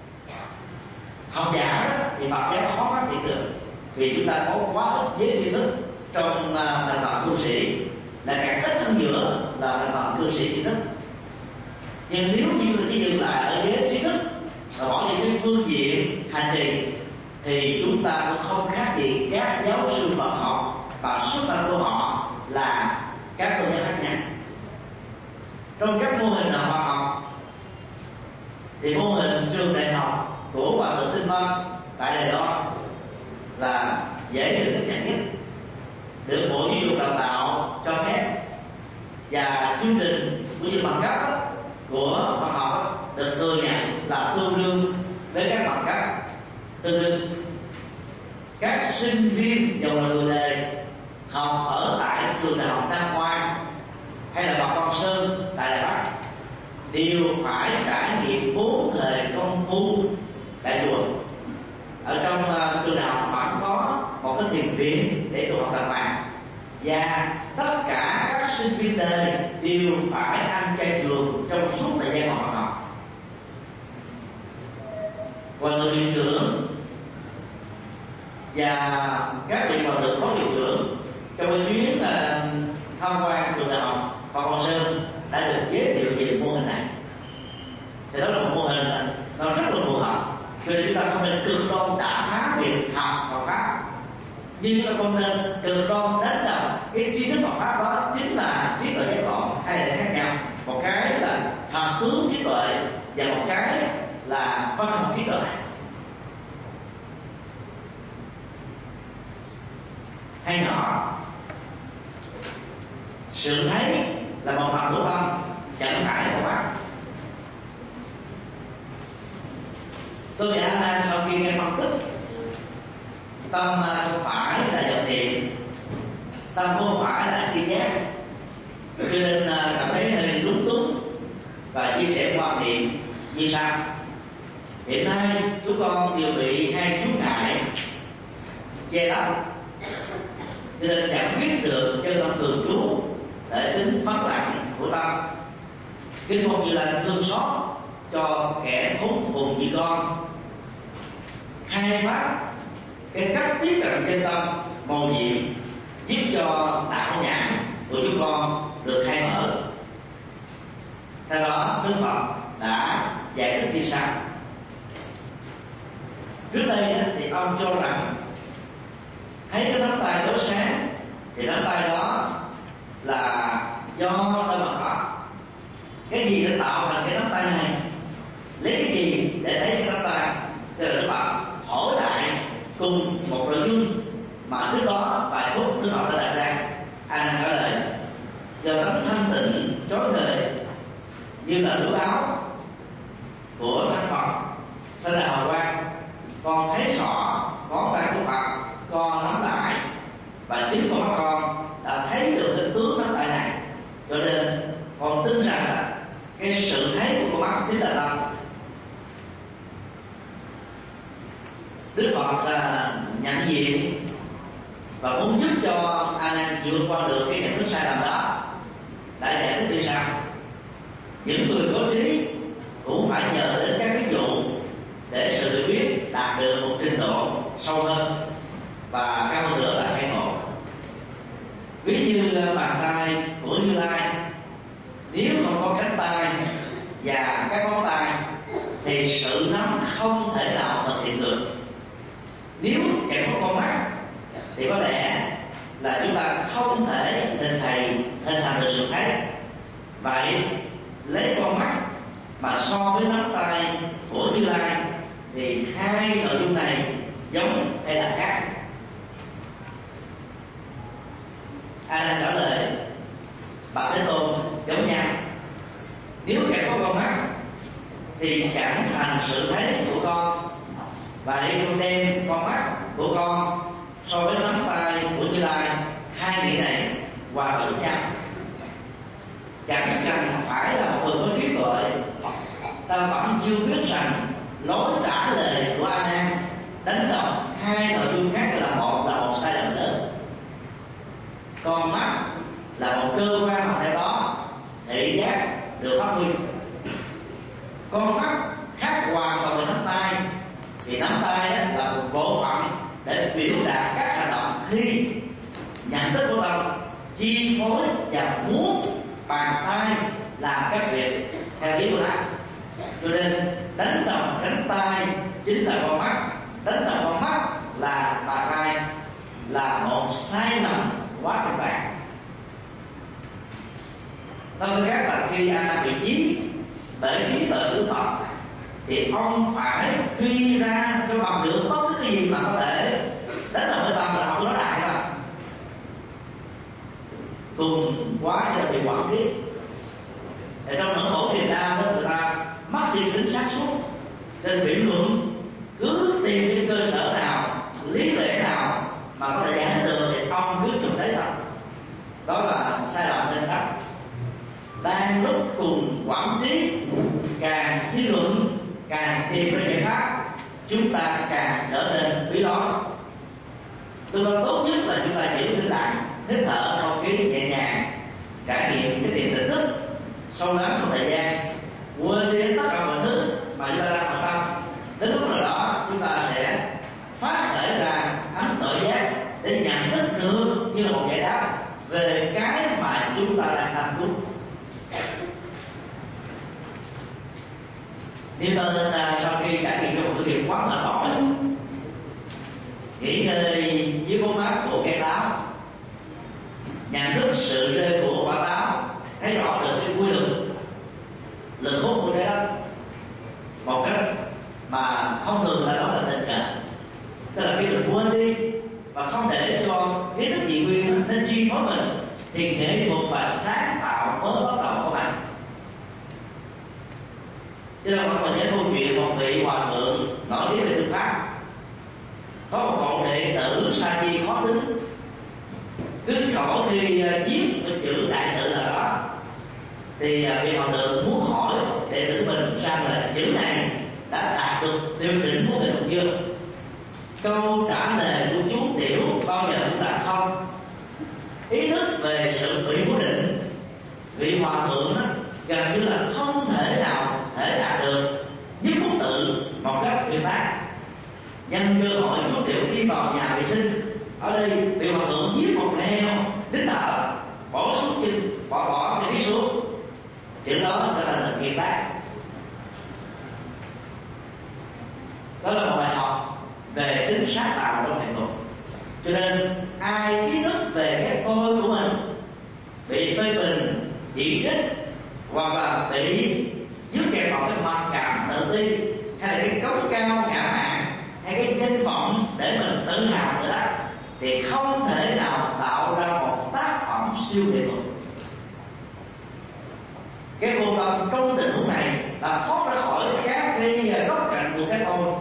B: học giả đó, thì Phật giáo khó phát triển được, vì chúng ta có quá ít giới tri thức trong uh, thành phần tu sĩ, là càng ít hơn nữa là thành phần cư sĩ tri thức. Nhưng nếu như chỉ dừng lại ở giới trí thức và bỏ đi cái phương diện hành trì, thì chúng ta cũng không khác gì các giáo sư Phật học và xuất thân của họ là các tôn giáo khác nhau. Trong các mô hình học Phật học thì mô hình trường đại học của Hòa thượng Tinh Văn tại Đài Loan là dễ được tiếp nhận nhất, được Bộ Giáo dục Đào tạo cho phép, và chương trình của những bằng cấp của Phật học được thừa nhận là tương đương với các bằng cấp tương đương. Các sinh viên dầu là người đề học ở tại trường đại học Nam Hoa hay là Bạch Quang Sơn tại Đài Bắc đều phải trả và tất cả các sinh viên đời đều phải ăn chay trường trong suốt thời gian họ học. Và người hiệu trưởng và các vị hòa thượng phó hiệu trưởng trong cái chuyến uh, tham quan trường đại học Phạm Ngọc Sơn đã được giới thiệu về mô hình này. Thì đó là một mô hình nó rất là phù hợp, cho nên chúng ta không nên cực đoan đả phá việc học Phật pháp, nhưng ta không nên cực đoan đánh đồng cái tri thức Phật pháp đó chính là trí tuệ giác ngộ, hai là khác nhau. Một cái là thần tướng trí tuệ và một cái là văn học trí tuệ. Hay nhỏ, sự thấy là một phần của tâm, chẳng phải của mắt. Tôi và Anna sau khi nghe phân tích, tâm không phải là dòng điện, tâm không phải là tri giác, cho nên cảm thấy hơi lúng túng và chia sẻ quan điểm như sau. Hiện nay chúng con đều bị hai chướng ngại che lấp, cho nên chẳng biết được chân tâm thường trú để tính phát lặng của tâm. Kinh Môn Như Lai thương xót cho kẻ khốn cùng như con, khai phát cái cách tiếp cận chân tâm màu nhiệm, giúp cho đạo nhãn của chúng con được khai mở. Theo đó Đức Phật đã giải thích như sau. Trước đây thì ông cho rằng thấy cái nắm tay đối sáng thì nắm tay đó là do đâu mà có, cái gì đã tạo thành cái nắm tay này, lấy cái gì để thấy cái nắm tay. Từ Đức Phật hỏi lại cùng một nội dung mà trước đó vài phút Đức Phật đã đặt ra. Anh trả lời do tấm thanh tịnh chói đời như là nước áo của Thánh Phật sẽ là hào quang, con thấy rõ ngón tay của Phật con nắm lại, và chính con con đã thấy được cái tướng nắm tay này, cho nên con tin rằng là cái sự thấy của con mắt chính là tâm. Đức Phật là nhận diện và muốn giúp cho A Nan vượt qua được cái nhận thức sai lầm đó, đã giải thích như sau. Những người có trí cũng phải nhờ đến các ví dụ để sự hiểu biết đạt được một trình độ sâu hơn và cao hơn nữa là khai ngộ. Ví như bàn tay của Như Lai, nếu không có cánh tay và các ngón tay thì sự nắm không thể nào thực hiện được. Nếu chẳng có con mắt thì có lẽ là chúng ta không thể hình thành hình thành được sự thấy. Vậy lấy con mắt mà so với nắm tay của Như Lai thì hai nội dung này giống hay là khác? A Nan trả lời Bạch Thế Tôn giống nhau. Nếu kẻ có con mắt thì chẳng thành sự thấy của con, và để con đem con mắt của con so với nắm tay của Như Lai, hai nghĩa này hòa hợp nhau. Chẳng cần phải là một người có trí tuệ, ta vẫn chưa biết rằng lối trả lời của A Nan đánh đồng hai nội dung khác là một là một sai lầm lớn. Con mắt là một cơ quan mà theo đó thị giác được phát huy. Con mắt khác hoàn toàn với nắm tay, vì nắm tay là một bộ phận để biểu đạt các hành động khi nhận thức của tâm chi phối và muốn bàn tay làm các việc theo ý của nó. Cho nên đánh đồng cánh tay chính là con mắt, đánh đồng con mắt là bàn tay là một sai lầm quá căn bản. Nói cách khác là khi A Nan bị trí bởi trí tuệ của Phật thì ông phải truy ra cho bằng được bất cứ cái gì mà có thể đánh đồng với tâm là học nó đại thôi. Cùng quá cho bị quản lý. Thì trong nỗi khổ Việt Nam đó, người ta mất đi tính xác suốt, nên biện luận cứ tìm cái cơ sở nào, lý lẽ nào mà có thể giải được thì ông cứ chụp đấy thôi. Đó là sai lầm trên đất. Đang lúc cùng quản trí càng suy luận, càng tìm ra giải pháp, chúng ta càng trở nên bí đó. Tôi nói tốt nhất là chúng ta giữ tinh lặng, hít thở không khí nhẹ nhàng, trải nghiệm cái niềm tỉnh thức sâu lắng một thời gian, quên đi tất cả mọi thứ mà chúng ta đang quan tâm. Đến lúc nào đó chúng ta sẽ phát khởi ra ánh tự giác để nhận thức được như là một giải đáp về cái mà chúng ta đang tham cứu. Newton sau khi trải nghiệm một cái việc quá mệt mỏi, nghỉ ngơi dưới bóng mát của cây táo, nhận thức sự rơi của quả táo, thấy rõ được cái quy luật lực hút của trái đất một cách mà thông thường là đó là tình cờ. Tức là khi mình quên đi và không để cho kiến thức dị nguyên nên chi phối mình, thì nghệ thuật và sáng tạo mới bắt đầu có mặt. Chứ đâu có thể câu chuyện một vị hòa thượng nổi tiếng về phương pháp, có một cậu đệ tử sa di khó tính, cứ chỗ khi viết cái chữ đại tự nào đó thì vị hòa thượng muốn hỏi đệ tử mình rằng là chữ này đã đạt được tiêu chuẩn của nghệ thuật chưa. Câu trả lời của chú Tiểu bao giờ cũng là không. Ý thức về sự bị cố định, vị hòa thượng đó, gần như là không thể nào thể đạt được nhất bút tự một cách tuyệt tác. Nhân cơ hội chú Tiểu đi vào nhà vệ sinh, ở đây vị hòa thượng viết một neo đính thở, bỏ xuống chân, bỏ bỏ cái đi xuống, chữ đó trở thành một kiệt tác. Đó là một bài học về tính sáng tạo trong nghệ thuật. Cho nên ai ý thức về cái tôi của mình bị phê bình, chỉ trích hoặc là bị dứt kẹt vào cái mặc cảm tự ti, hay là cái cống cao ngã mạn, hay cái danh vọng để mình tự hào nữa đó, thì không thể nào tạo ra một tác phẩm siêu nghệ thuật. Cái vô tâm trong tình huống này là thoát ra khỏi các cái góc cạnh của cái tôi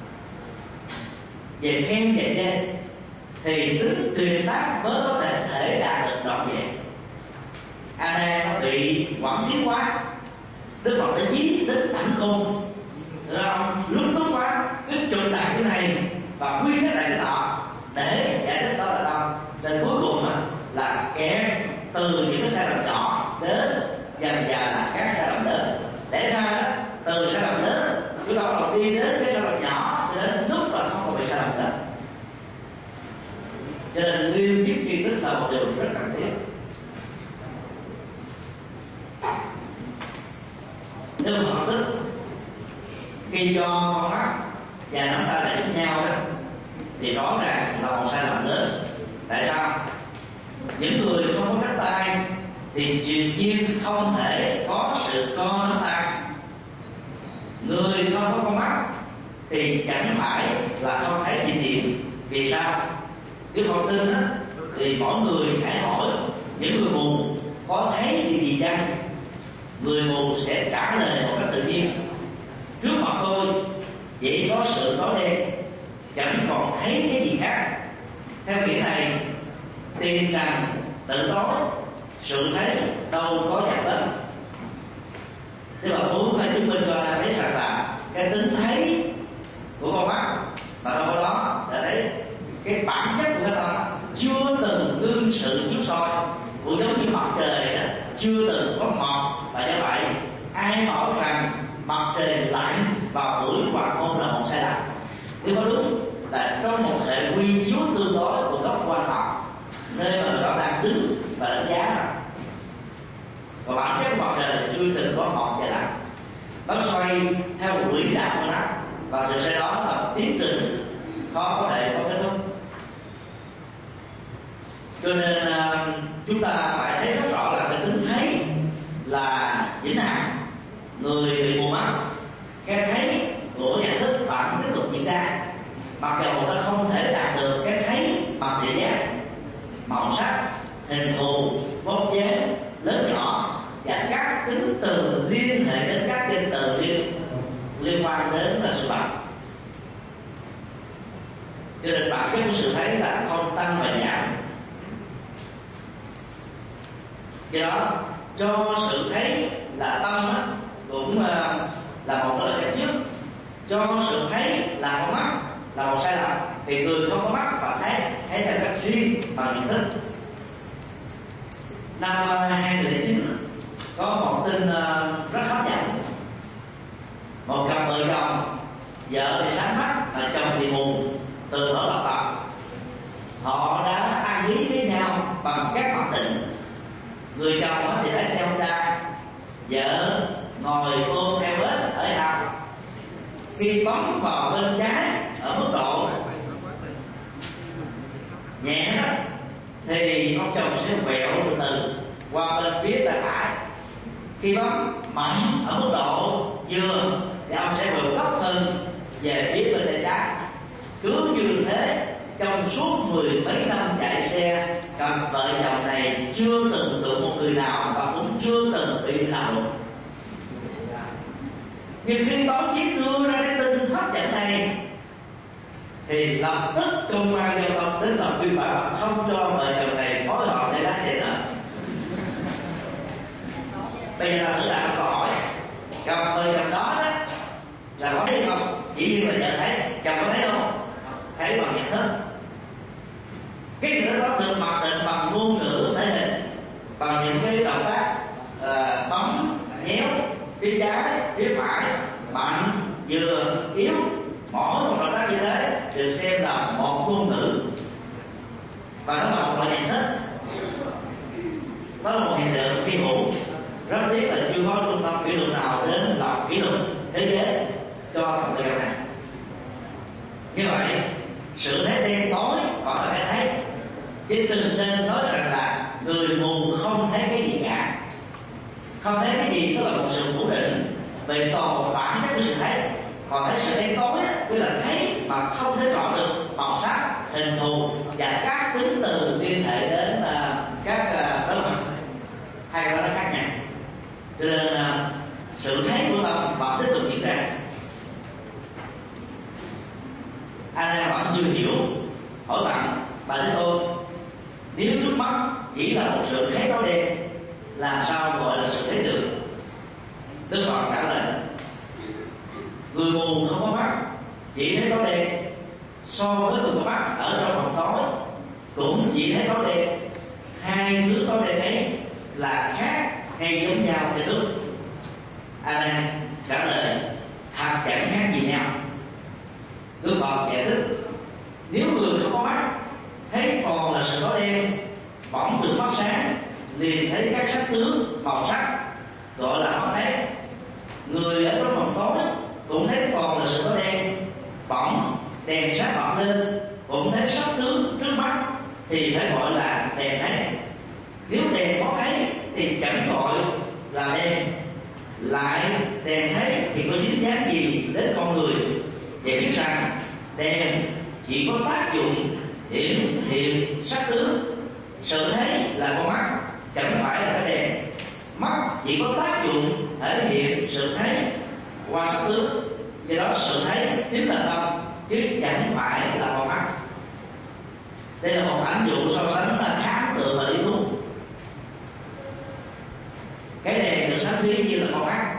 B: về khen về trên, thì tính tuyệt tác mới có thể thể đạt được trọn vẹn. A Nan nó bị quản lý quá, Đức Phật đã dí đến tận cùng, được không? Lúc tức quá cứ trục đại cái này và quy cái đại cái nọ để giải thích đó là đâu. Đến cuối cùng là kẻ từ những cái sai lầm nhỏ đến dần dần là các sai lầm lớn. Để ra đó, từ sai lầm lớn chúng ta bắt đầu đi đến cái sai lầm nhỏ, cho đến lúc là không còn bị sai lầm lớn. Cho nên liên tiếp tri thức là một điều rất cần thiết. Nếu mà học thức khi cho con mắt và nắm tay lại với nhau đó, thì rõ ràng là một sai lầm lớn. Tại sao? Những người không có cánh tay thì dĩ nhiên không thể có sự co nắm tay. Người không có con mắt thì chẳng phải là không thấy gì điểm. Vì sao? Nếu không tin đó, thì mỗi người hãy hỏi những người mù có thấy gì gì chăng? Người mù sẽ trả lời một cách tự nhiên: trước mặt tôi chỉ có sự tối đen, chẳng còn thấy cái gì khác. Theo nghĩa này, tin rằng tự tối, sự thấy đâu có nhập đến. Thế mà muốn là chứng minh cho ta thấy rằng là cái tính thấy của con mắt mà thông qua đó đã thấy cái bản chất của nó chưa từng đương sự chiếu soi, cũng giống như mặt trời đó chưa từng có mọc, và do vậy ai bảo rằng mặt trời lạnh vào buổi hoàng hôn là một sai lầm. Nếu có đúng là trong một hệ quy chiếu tương đối của góc quan học, nơi mà nó đang đứng và đánh giá rồi, và bản chất mặt trời là chưa từng có mọc và lạnh, nó xoay theo quỹ đạo của nó, và từ sau đó là tiến trình khó có thể có kết thúc. Cho nên uh, chúng ta phải thấy rất rõ là cái tính thấy là vĩnh hằng. Người bị mù mắt, cái thấy của nhận thức vẫn tiếp tục diễn ra, mặc dù nó không thể đạt được cái thấy bằng thị giác, màu sắc, hình thù, vóc dáng lớn nhỏ và các tính từ liên hệ đến các danh từ liên liên quan đến là sự vật. Cho nên bản chất của sự thấy là không tăng và giảm. Do đó cho sự thấy là tâm á, cũng là một lời cách trước. Cho sự thấy là con mắt là một sai lầm, thì người không có mắt và thấy thấy theo cách riêng bằng nhận thức. Năm hai nghìn lẻ chín có một tin rất hấp dẫn. Một cặp vợ chồng, vợ thì sáng mắt mà chồng thì mù, từ thuở lập tập. Họ đã ăn ý với nhau bằng các mặc định. Người chồng thì lái xe Honda, vợ ngồi ôm eo bếp ở sau. Khi bấm vào bên trái ở mức độ nhẹ đó thì ông chồng sẽ quẹo từ từ qua bên phía tay phải. Khi bấm mạnh ở mức độ vừa thì ông sẽ vượt tốc hơn về phía bên tay trái. Cứ như thế trong suốt mười mấy năm chạy xe, cặp vợ chồng này chưa từng đụng một người nào và cũng chưa từng bị nào đụng. Nhưng khi báo chí đưa ra cái tin hấp dẫn này thì lập tức công an giao thông đến lập biên bản không cho vợ chồng này phối hợp để lái xe nữa. Bây giờ là thử đặt câu hỏi, cặp vợ chồng đó, đó là có thấy không? Chỉ như là nhận thấy, chồng có thấy không? Thấy bằng nhận thức. Cái gì đó được mặc định bằng ngôn ngữ thể hình, bằng những cái động tác uh, bấm, nhéo, phía trái, phía phải, mạnh, vừa, yếu. Mỗi một động tác như thế được xem là một ngôn ngữ và nó là một loại nhận thức. Đó là một hiện tượng phi hữu. Rất tiếc là chưa có trung tâm kỷ luật nào đến lập kỷ luật thế giới cho cặp vợ chồng này. Như vậy sự thấy đen tối họ có thể thấy, chứ đừng nên nói rằng là người mù không thấy cái gì cả. Không thấy cái gì đó là một sự phủ định về toàn bản chất của sự thấy. Còn thấy sự đen tối tức là thấy mà không thấy rõ được màu sắc, hình thù và các tính từ liên hệ đến uh, các uh, đối mặt. Hai cái đó nó khác nhau. Cho nên uh, sự thấy của tâm vẫn tiếp tục diễn ra. Anh em vẫn chưa hiểu, hỏi bạn, bạn thấy tôi, nếu trước mắt chỉ là một sự thấy tối đen, làm sao gọi là sự thấy được? Đức Phật trả lời, người mù không có mắt, chỉ thấy tối đen, so với người có mắt ở trong phòng tối cũng chỉ thấy tối đen. Hai thứ tối đen ấy là khác hay giống nhau thì đức? A Nan trả lời, thật chẳng khác gì nhau. Đức Phật giải thích, nếu người không có mắt thấy còn là sự tối đen, bỗng được mắt sáng liền thấy các sắc tướng màu sắc, gọi là mắt thấy. Người ở trong phòng tối cũng thấy còn là sự tối đen, bỗng đèn sáng bật lên cũng thấy sắc tướng trước mắt thì phải gọi là đèn thấy. Nếu đèn có thấy thì chẳng gọi là đèn, lại đèn thấy thì có dính dáng gì đến con người? Để biết rằng đèn chỉ có tác dụng hiển hiện sắc tướng, sự thấy là con mắt, chẳng phải là cái đèn. Mắt chỉ có tác dụng thể hiện sự thấy qua sắc tướng, do đó sự thấy chính là tâm chứ chẳng phải là con mắt. Đây là một ảnh dụ so sánh là khám tượng và lý thú. Cái đèn được sáng lý như là con mắt,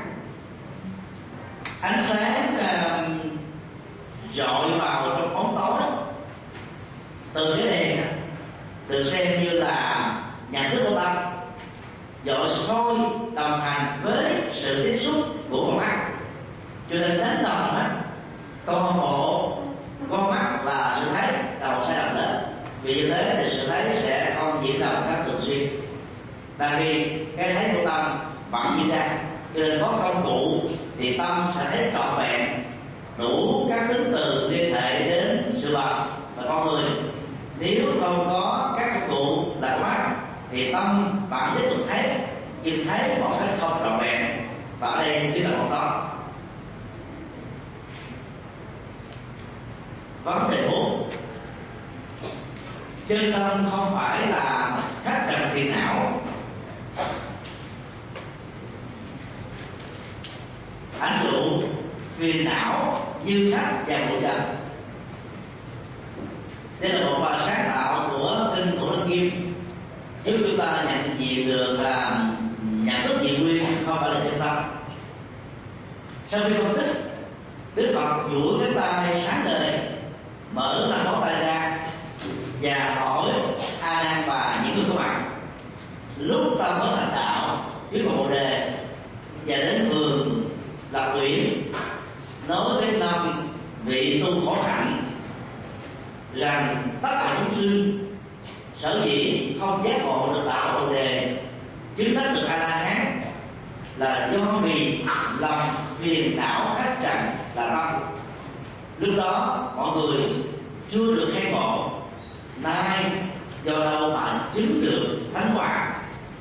B: ánh sáng uh, dọi vào trong bóng tối từ cái đèn được xem như là nhận thức của tâm, dọi soi đồng hành với sự tiếp xúc của con mắt. Cho nên đánh đồng á, con bộ con mắt là sự thấy, đầu sẽ đồng lên. Vì như thế thì sự thấy sẽ không diễn ra một cách thường xuyên, tại vì cái thấy của tâm vẫn diễn ra. Cho nên có công cụ thì tâm sẽ thấy trọn vẹn đủ các tính từ liên hệ đến sự vật và con người. Nếu không có các công cụ là mắt thì tâm bạn tiếp tục thấy, nhưng thấy một cách không trọn vẹn, và ở đây chính là một tâm. Vấn đề bốn, chân tâm không phải là khách trần phiền não. Ảnh dụ phiền não như khách và bụi trần. Đây là một bài sáng tạo của kinh Thủ Lăng Nghiêm, giúp chúng ta nhận diện được là nhận thức diện nguyên không phải là chân tâm. Sau khi phân tích, Đức Phật duỗi cái tay sáng ngời, mở năm ngón tay ra và hỏi A Nan và những người có mặt, lúc tâm mới thành đạo dưới một bồ đề và đến vườn Lạc Uyển nói đến năm vị tu khổ hạnh rằng tất cả chúng sinh sở dĩ không giác ngộ được đạo bồ đề chứng đắc được A La Hán là do vì lòng phiền não khách trần là tâm. Lúc đó mọi người chưa được khai ngộ, nay do đâu mà chứng được thánh quả.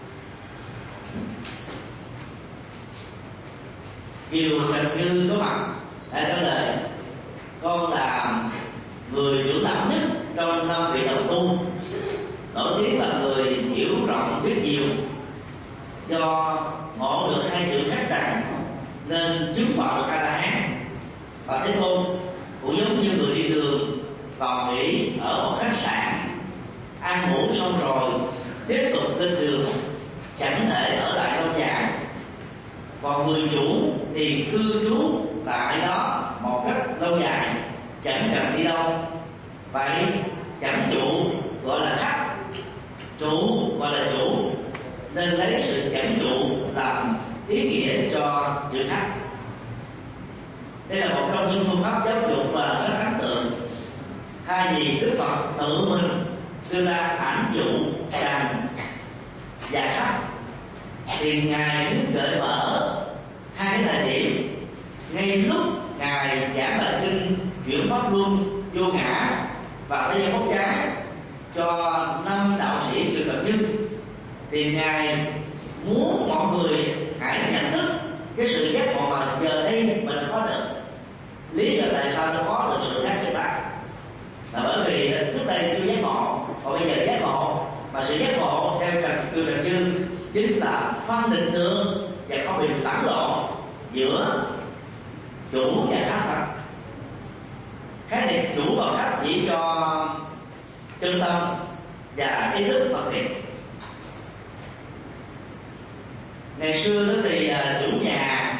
B: Kiều Trần Như có mặt đã trả lời: con là người trưởng lão nhất trong năm vị đồng tu, nổi tiếng là người hiểu rộng biết nhiều, do ngộ được hai chữ khách trần nên chứng vào được A La Hán. Và Thế Tôn cũng giống như người đi đường vào nghỉ ở một khách sạn, ăn ngủ xong rồi tiếp tục lên đường, chẳng thể ở lại lâu dài. Còn người chủ thì cư trú tại đó một cách lâu dài, chẳng cần đi đâu. Vậy chẳng chủ gọi là khách, chủ gọi là chủ, nên lấy sự chẳng chủ làm ý nghĩa cho chữ khách. Đây là một trong những phương pháp giáo dục và rất ấn tượng. Thay vì Đức Phật tự mình đưa ra ảnh dụ rằng và khách, thì Ngài muốn gợi mở hai cái thời điểm. Ngay lúc Ngài giảng bài kinh chuyển pháp luân vô ngã và thế gian bốc cháy cho năm đạo sĩ Kiều Trần Như, thì Ngài muốn mọi người hãy nhận thức cái sự giác ngộ mà giờ đây mình đã có được. Lý do tại sao nó có được sự khác người ta là bởi vì trước đây chưa giác ngộ, còn bây giờ giác ngộ. Mà sự giác ngộ theo Trần Kiều Trần Như chính là phân định được và không bị lẫn lộn giữa chủ và khách. Khái niệm chủ và khách chỉ cho chân tâm và ý thức phân biệt. Ngày xưa đó thì chủ nhà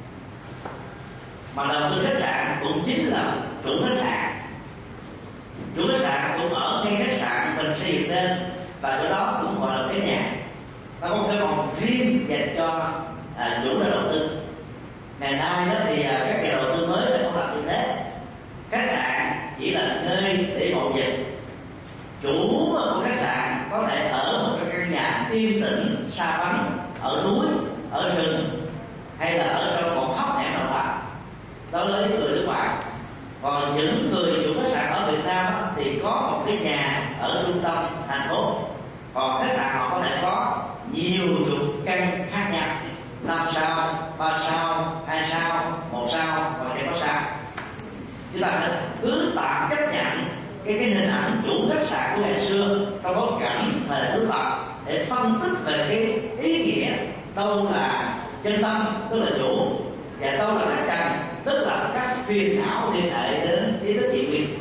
B: mà đầu tư khách sạn cũng chính là chủ khách sạn. Chủ khách sạn cũng ở ngay khách sạn mình xây dựng lên, và chỗ đó cũng gọi là cái nhà. Nó có một cái phòng riêng dành cho à, chủ nhà đầu tư. Ngày nay đó thì à, các nhà đầu tư mới là không làm như thế. Khách sạn chỉ là nơi để mậu dịch. Chủ của khách sạn có thể ở một cái căn nhà yên tĩnh, xa vắng, ở núi, ở rừng, hay là ở trong một hốc hẻm nào đó. Đó lấy người nước ngoài. Còn những người chủ khách sạn ở Việt Nam đó, thì có một cái nhà ở trung tâm thành phố. Còn khách sạn họ có thể có nhiều chục căn khác nhau, năm sao, ba sao, hai sao, một sao, còn sẽ có sao. Chúng ta cứ tạm chấp nhận cái cái hình ảnh chủ khách sạn của ngày xưa trong bối cảnh thời đại Đức Phật để phân tích về cái ý nghĩa đâu là chân tâm tức là chủ và đâu là khách trần tức là các phiền não liên hệ đến ý thức thiện nguyện.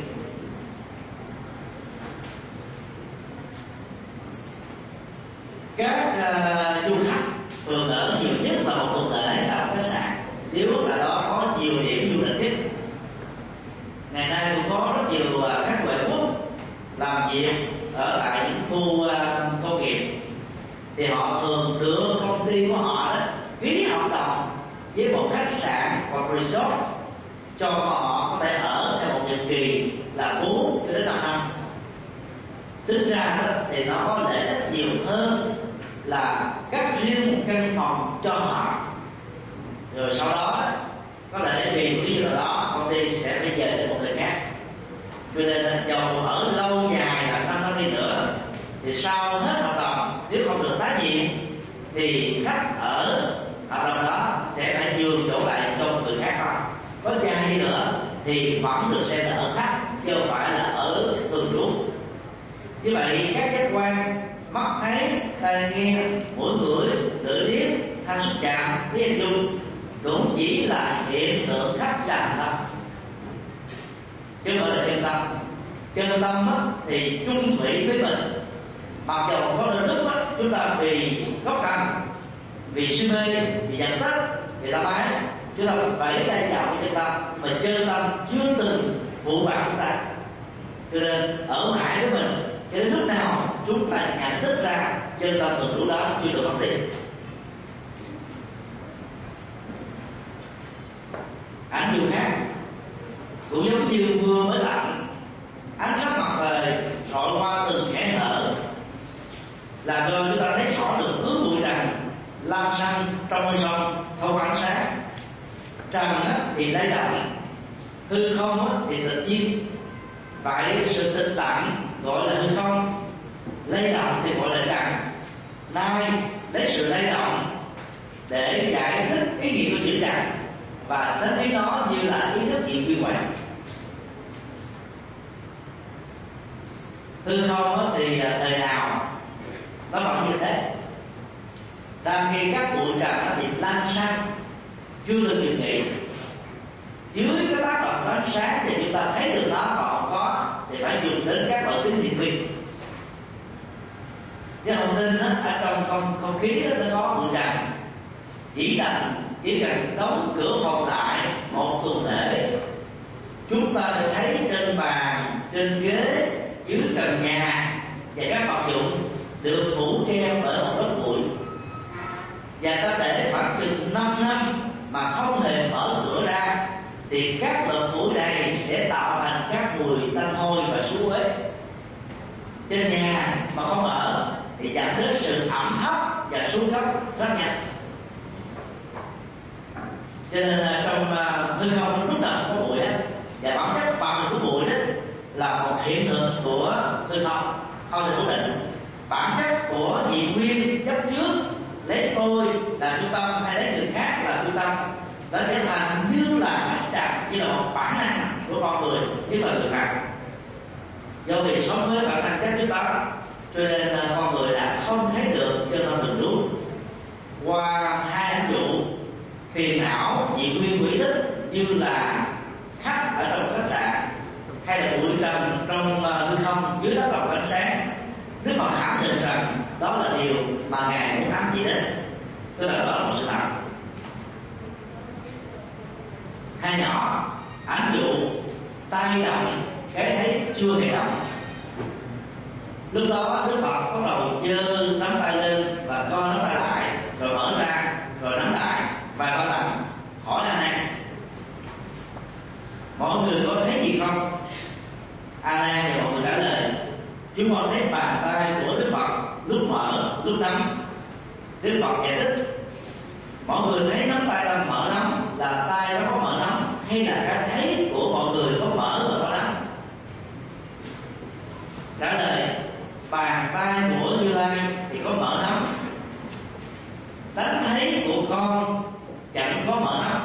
B: Các uh, du khách thường ở nhiều nhất là một tuần lễ ở khách sạn, nếu là đó có nhiều điểm du lịch nhất. Ngày nay cũng có rất nhiều uh, khách ngoại quốc làm việc ở tại những khu uh, công nghiệp, thì họ thường đưa công ty của họ đó ký hợp đồng với một khách sạn hoặc resort cho họ có thể ở theo một nhiệm kỳ là bốn cho đến năm năm. Tính ra đó, thì nó có lợi ích nhiều hơn là cắt riêng một căn phòng cho họ, rồi sau đó có thể vì một lý do đó công ty sẽ phải về đến một người khác. Cho nên là dầu ở lâu dài là năm năm đi nữa thì sau hết hợp đồng nếu không được tái nhiệm thì khách ở hợp đồng đó sẽ phải nhường chỗ lại cho người khác thôi. Có dài đi nữa thì vẫn được xem là ở khách chứ không phải là ở thường trú. Như vậy các giác quan mắt thấy, tai nghe, mũi ngửi, lưỡi liếc, thanh xúc chạm, ý hình dung cũng chỉ là hiện tượng khách trần thôi, chứ không phải là chân tâm. Chân tâm á, thì chung thủy với mình, mặc dù có đôi lúc á, chúng ta vì gốc căn, vì si mê, vì giận tích, vì tâm ái, chúng ta phải đa vào cái chân tâm, mà chân tâm chưa từng phụ bạc chúng ta. Cho nên ở mãi với mình, cho đến lúc nào chúng chúng ta nhận thức ra trên tâm thường trú đó chưa được mất tiền. Ảnh dụ khác cũng giống như mưa mới lạnh, ánh sáng mặt trời rọi qua từng kẽ hở, làm cho chúng ta thấy rõ được hướng bụi trần lan xăng trong mây sông thâu ánh sáng. Trần thì lay động, hư không thì tự nhiên. Vậy sự tĩnh lặng gọi là hư không, lay động thì gọi là trần. Nay lấy sự lay động để giải thích ý nghĩa của chữ trần và xét thấy nó như là ý thức diện quy hoạch. Hư không thì thời nào nó vẫn như thế. Đang khi các bụi trần thì lan xăng chưa được dừng nghỉ, dưới cái tác động ánh sáng thì chúng ta thấy được nó còn có thì phải dùng đến các loại tính hiển vi. Cái thông tin đó, ở trong không, không khí đó, nó có bụi trần, chỉ cần chỉ cần đóng cửa phòng lại một tuần lễ, chúng ta sẽ thấy trên bàn, trên ghế, dưới trần nhà và các vật dụng được phủ treo bởi một lớp bụi. Và ta để khoảng chừng năm năm mà không hề mở cửa ra thì các lớp bụi này sẽ tạo thành các mùi tanh hôi và xú uế. Trên nhà mà không ở thì dẫn đến sự ẩm thấp và xuống cấp rất nhanh. Cho nên là trong hư không lúc nào cũng có bụi á, và bản chất bằng của bụi đó là một hiện tượng của hư không, không thể phủ định. Bản chất của dị nguyên chấp trước lấy tôi là trung tâm hay lấy người khác là trung tâm, nó sẽ thành như là ánh trăng, như là một bản năng của con người, như là người khác. Do vì sống với bản năng chấp trước đó, cho nên con người đã không thấy được cho nên mình đúng. Qua hai anh dụ phiền não, dị nguyên, quỷ tích như là khách ở trong khách sạn hay là bụi trần trong hư không dưới tác động ánh sáng, Đức Phật khẳng định rằng đó là điều mà Ngài muốn ám chỉ đến, tức là đó là một sự thật. Hai nhỏ ảnh dụ tay động cái thấy chưa hề động. Lúc đó Đức Phật bắt đầu giơ nắm tay lên và co nắm tay lại, rồi mở ra, rồi nắm lại vài ba lần, hỏi A Nan mọi người có thấy gì không? A Nan và mọi người trả lời chúng con thấy bàn tay của Đức Phật lúc mở lúc nắm. Đức Phật giải thích mọi người thấy nắm tay đang mở nắm là tay nó có mở nắm hay là cái thấy của mọi người có mở và có nắm? Trả lời bàn tay của Như Lai thì có mở nắm, tánh thấy của con chẳng có mở nắm.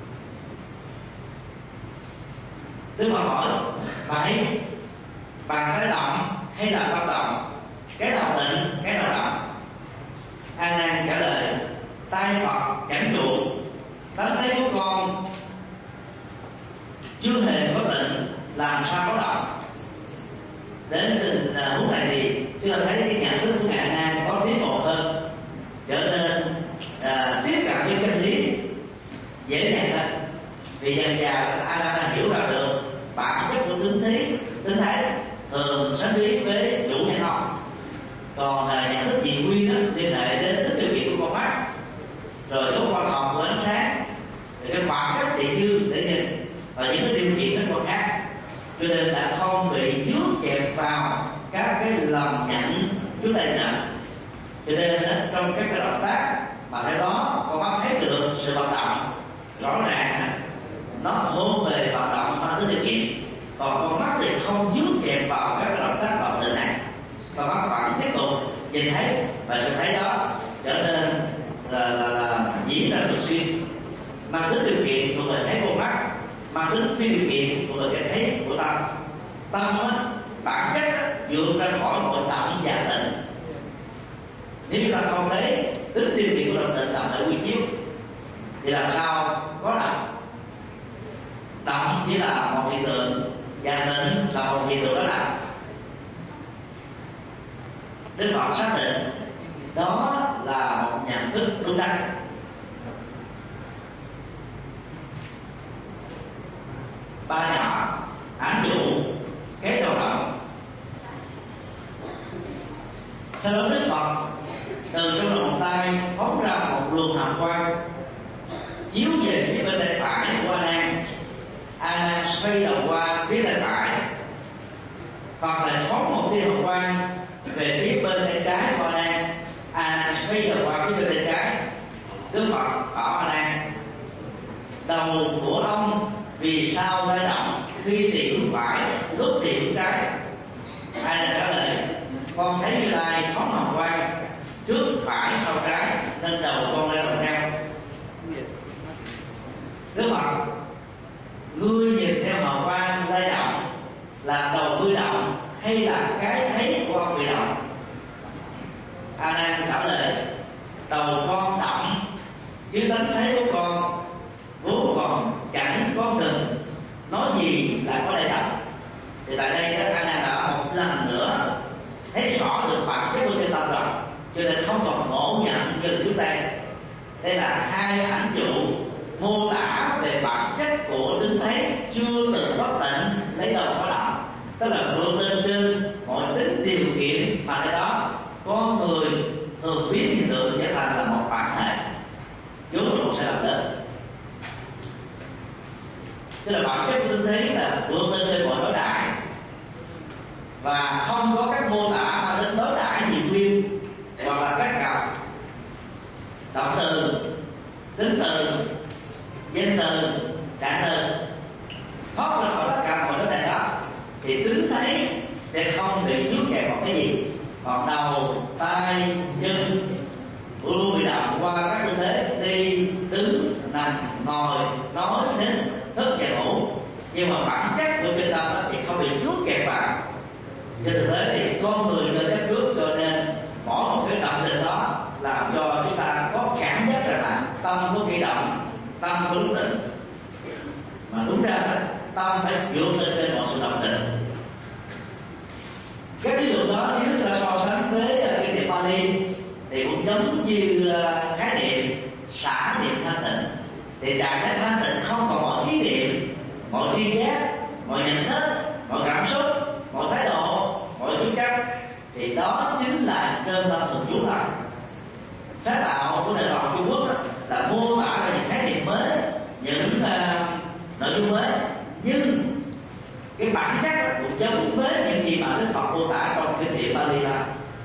B: Đức Phật hỏi vậy bàn tay động hay là tâm động, cái nào tịnh cái nào động? A Nan trả lời tay Phật chẳng trụ, tánh thấy của con chưa hề có tịnh, làm sao có động? Đến tình huống này thì chúng ta thấy cái nhận thức của Ngài A Nan có tiến bộ hơn, trở nên à, tiếp cận với chân lý dễ dàng hơn. Vì dần dần A Nan đã hiểu ra được bản chất của tướng thế tướng thái thường sánh lý với chủ hay không. Còn à, nhận thức dị nguyên đó liên hệ đến thức điều kiện của con mắt, rồi có quan học của ánh sáng, rồi cái khoảng cách địa dư để nhìn và những cái điều kiện các con khác, cho nên đã không bị dướng kẹp vào các cái lầm nhận trước đây nữa. Cho nên trong các cái động tác mà theo đó con mắt thấy được sự vận động rõ ràng, nó hướng về vận động mang tính điều kiện, còn con mắt thì không dướng kẹp vào các cái động tác vận tự này. Con mắt vẫn tiếp tục nhìn thấy và sự thấy đó trở nên là là, là diễn ra thường xuyên, mang tính điều kiện của người thấy con mắt, mang tính phi điều kiện của người thấy của tâm. Tâm á, bản chất á, vượt ra khỏi mọi động và tịnh. Nếu chúng ta không lấy tính điều kiện của động tịnh làm để quy chiếu thì làm sao có động? Động chỉ là một hiện tượng và tịnh là một hiện tượng đó là Đức Phật xác định đó là một nhận thức đúng đắn. Ba nhỏ ảnh dụ cái đầu động. từ trong lòng tay phóng ra một luồng hào quang chiếu về phía bên tay phải của A Nan. A Nan xoay đầu qua phía tay phải, hoặc là phóng một tia hào quang về phía bên tay trái của A Nan. A Nan xoay đầu qua phía bên tay trái. Đức Phật hỏi A Nan: đầu của ông vì sao lay động khi thì hướng phải, lúc thì hướng trái? A Nan trả lời: con thấy Như Lai phóng hào quang trước phải sau trái nên đầu con lay động theo. Đức Phật: ngươi nhìn theo hào quang lay động là đầu ngươi động hay là cái thấy của ông bị động? A Nan trả lời: đầu con động, chứ tánh thấy của con vốn còn chẳng có từng nói gì là có lay động. Thì tại đây các A Nan đã một lần nữa thấy rõ được bản chất của chân tâm rồi, cho nên không còn ngộ nhận như là trước đây. Đây là hai ảnh dụ mô tả về bản chất của tính thấy chưa từng bất tịnh lấy đầu có động, tức là vượt lên trên mọi tính điều kiện mà cái đó con người thường biến hiện tượng trở thành là một bản thể vốn trụ sẽ làm lớn. Tức là bản chất của tính thấy là vượt lên trên mọi đối đãi và không có các mô tả mà tính đối đãi nhiều nguyên hoặc là các cặp động từ, tính từ, danh từ, trạng từ thoát ra khỏi tất cả mọi vấn đề đó thì tính thấy sẽ không bị dướng kẹt vào cái gì. Còn đầu, tay, chân luôn bị động qua các tư thế đi, đứng, nằm, ngồi, nói, đến thức và ngủ, nhưng mà bản chất của chân tâm thì không bị dướng kẹt vào. Trên thực tế thì con người nơi chấp trước, cho nên mỗi một cái động tình đó làm cho chúng ta có cảm giác rằng là tâm có khởi động, tâm có lúc tịnh. Mà đúng ra đó, tâm phải vượt lên trên mọi sự động tình. Các ví dụ đó nếu chúng ta so sánh với kinh điển Pali thì cũng giống như khái niệm xả niệm thanh tịnh. Thì trạng thái thanh tịnh không còn mọi ý niệm, mọi tri giác, mọi nhận thức, mọi cảm xúc, mọi thái độ, mọi tính cách, thì đó chính là chân tâm thường trú thôi. Sáng tạo của nền văn học Trung Quốc là mô tả về những khái niệm mới, những uh, nội dung mới, nhưng cái bản chất cũng giống với những gì mà Đức Phật mô tả trong kinh điển Pali là.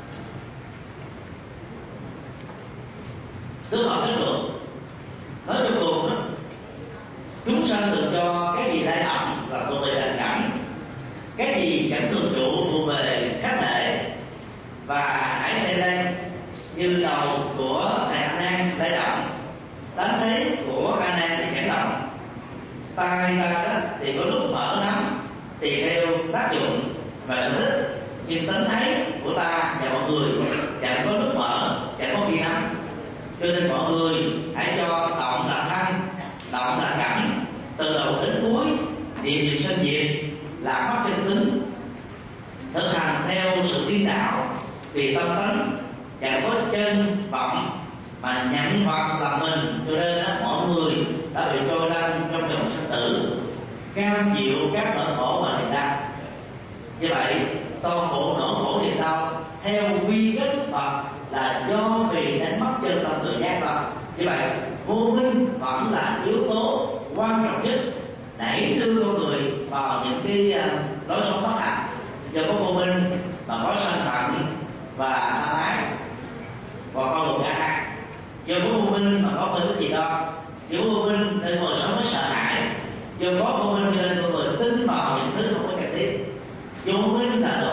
B: Đức Phật kết luận nói cho cùng đó, chúng sanh được cho cái gì lay động là thuộc về trần cảnh, cái gì chẳng thường trụ thuộc về khách thể. Và hãy xem đây, như đầu của thầy A Nan lay động, tánh thấy của A Nan thì chẳng động, tay ta đó thì có lúc mở nắm tùy theo tác dụng và sở thích, nhưng tánh thấy của ta và mọi người chẳng có lúc mở, chẳng có khi nắm. Cho nên mọi người hãy cho động là thân, động là cảnh, từ đầu đến cuối niệm niệm sinh diệt, là mắt chân tính, thực hành theo sự điên đảo. Vì tâm tánh chẳng có chân vọng mà nhận hoặc là mình, cho nên đó, mọi người đã bị trôi lăn trong dòng sinh tử, cam chịu các nỗi khổ và niềm đau. Như vậy toàn bộ nỗi khổ niềm đau theo quy kết Phật là do vì đánh mất chân tâm tự giác đó. Như vậy vô minh vẫn là yếu tố quan trọng nhất đẩy đưa con người vào những cái lối sống bất hạnh. Do có vô minh mà có sân hận và tham ái và con người ác. Do có vô minh mà có bên cái gì đó. Do vô minh nên người sống mới sợ hãi. Do có vô minh cho nên con người tin vào những thứ không có cần thiết. Do vô minh là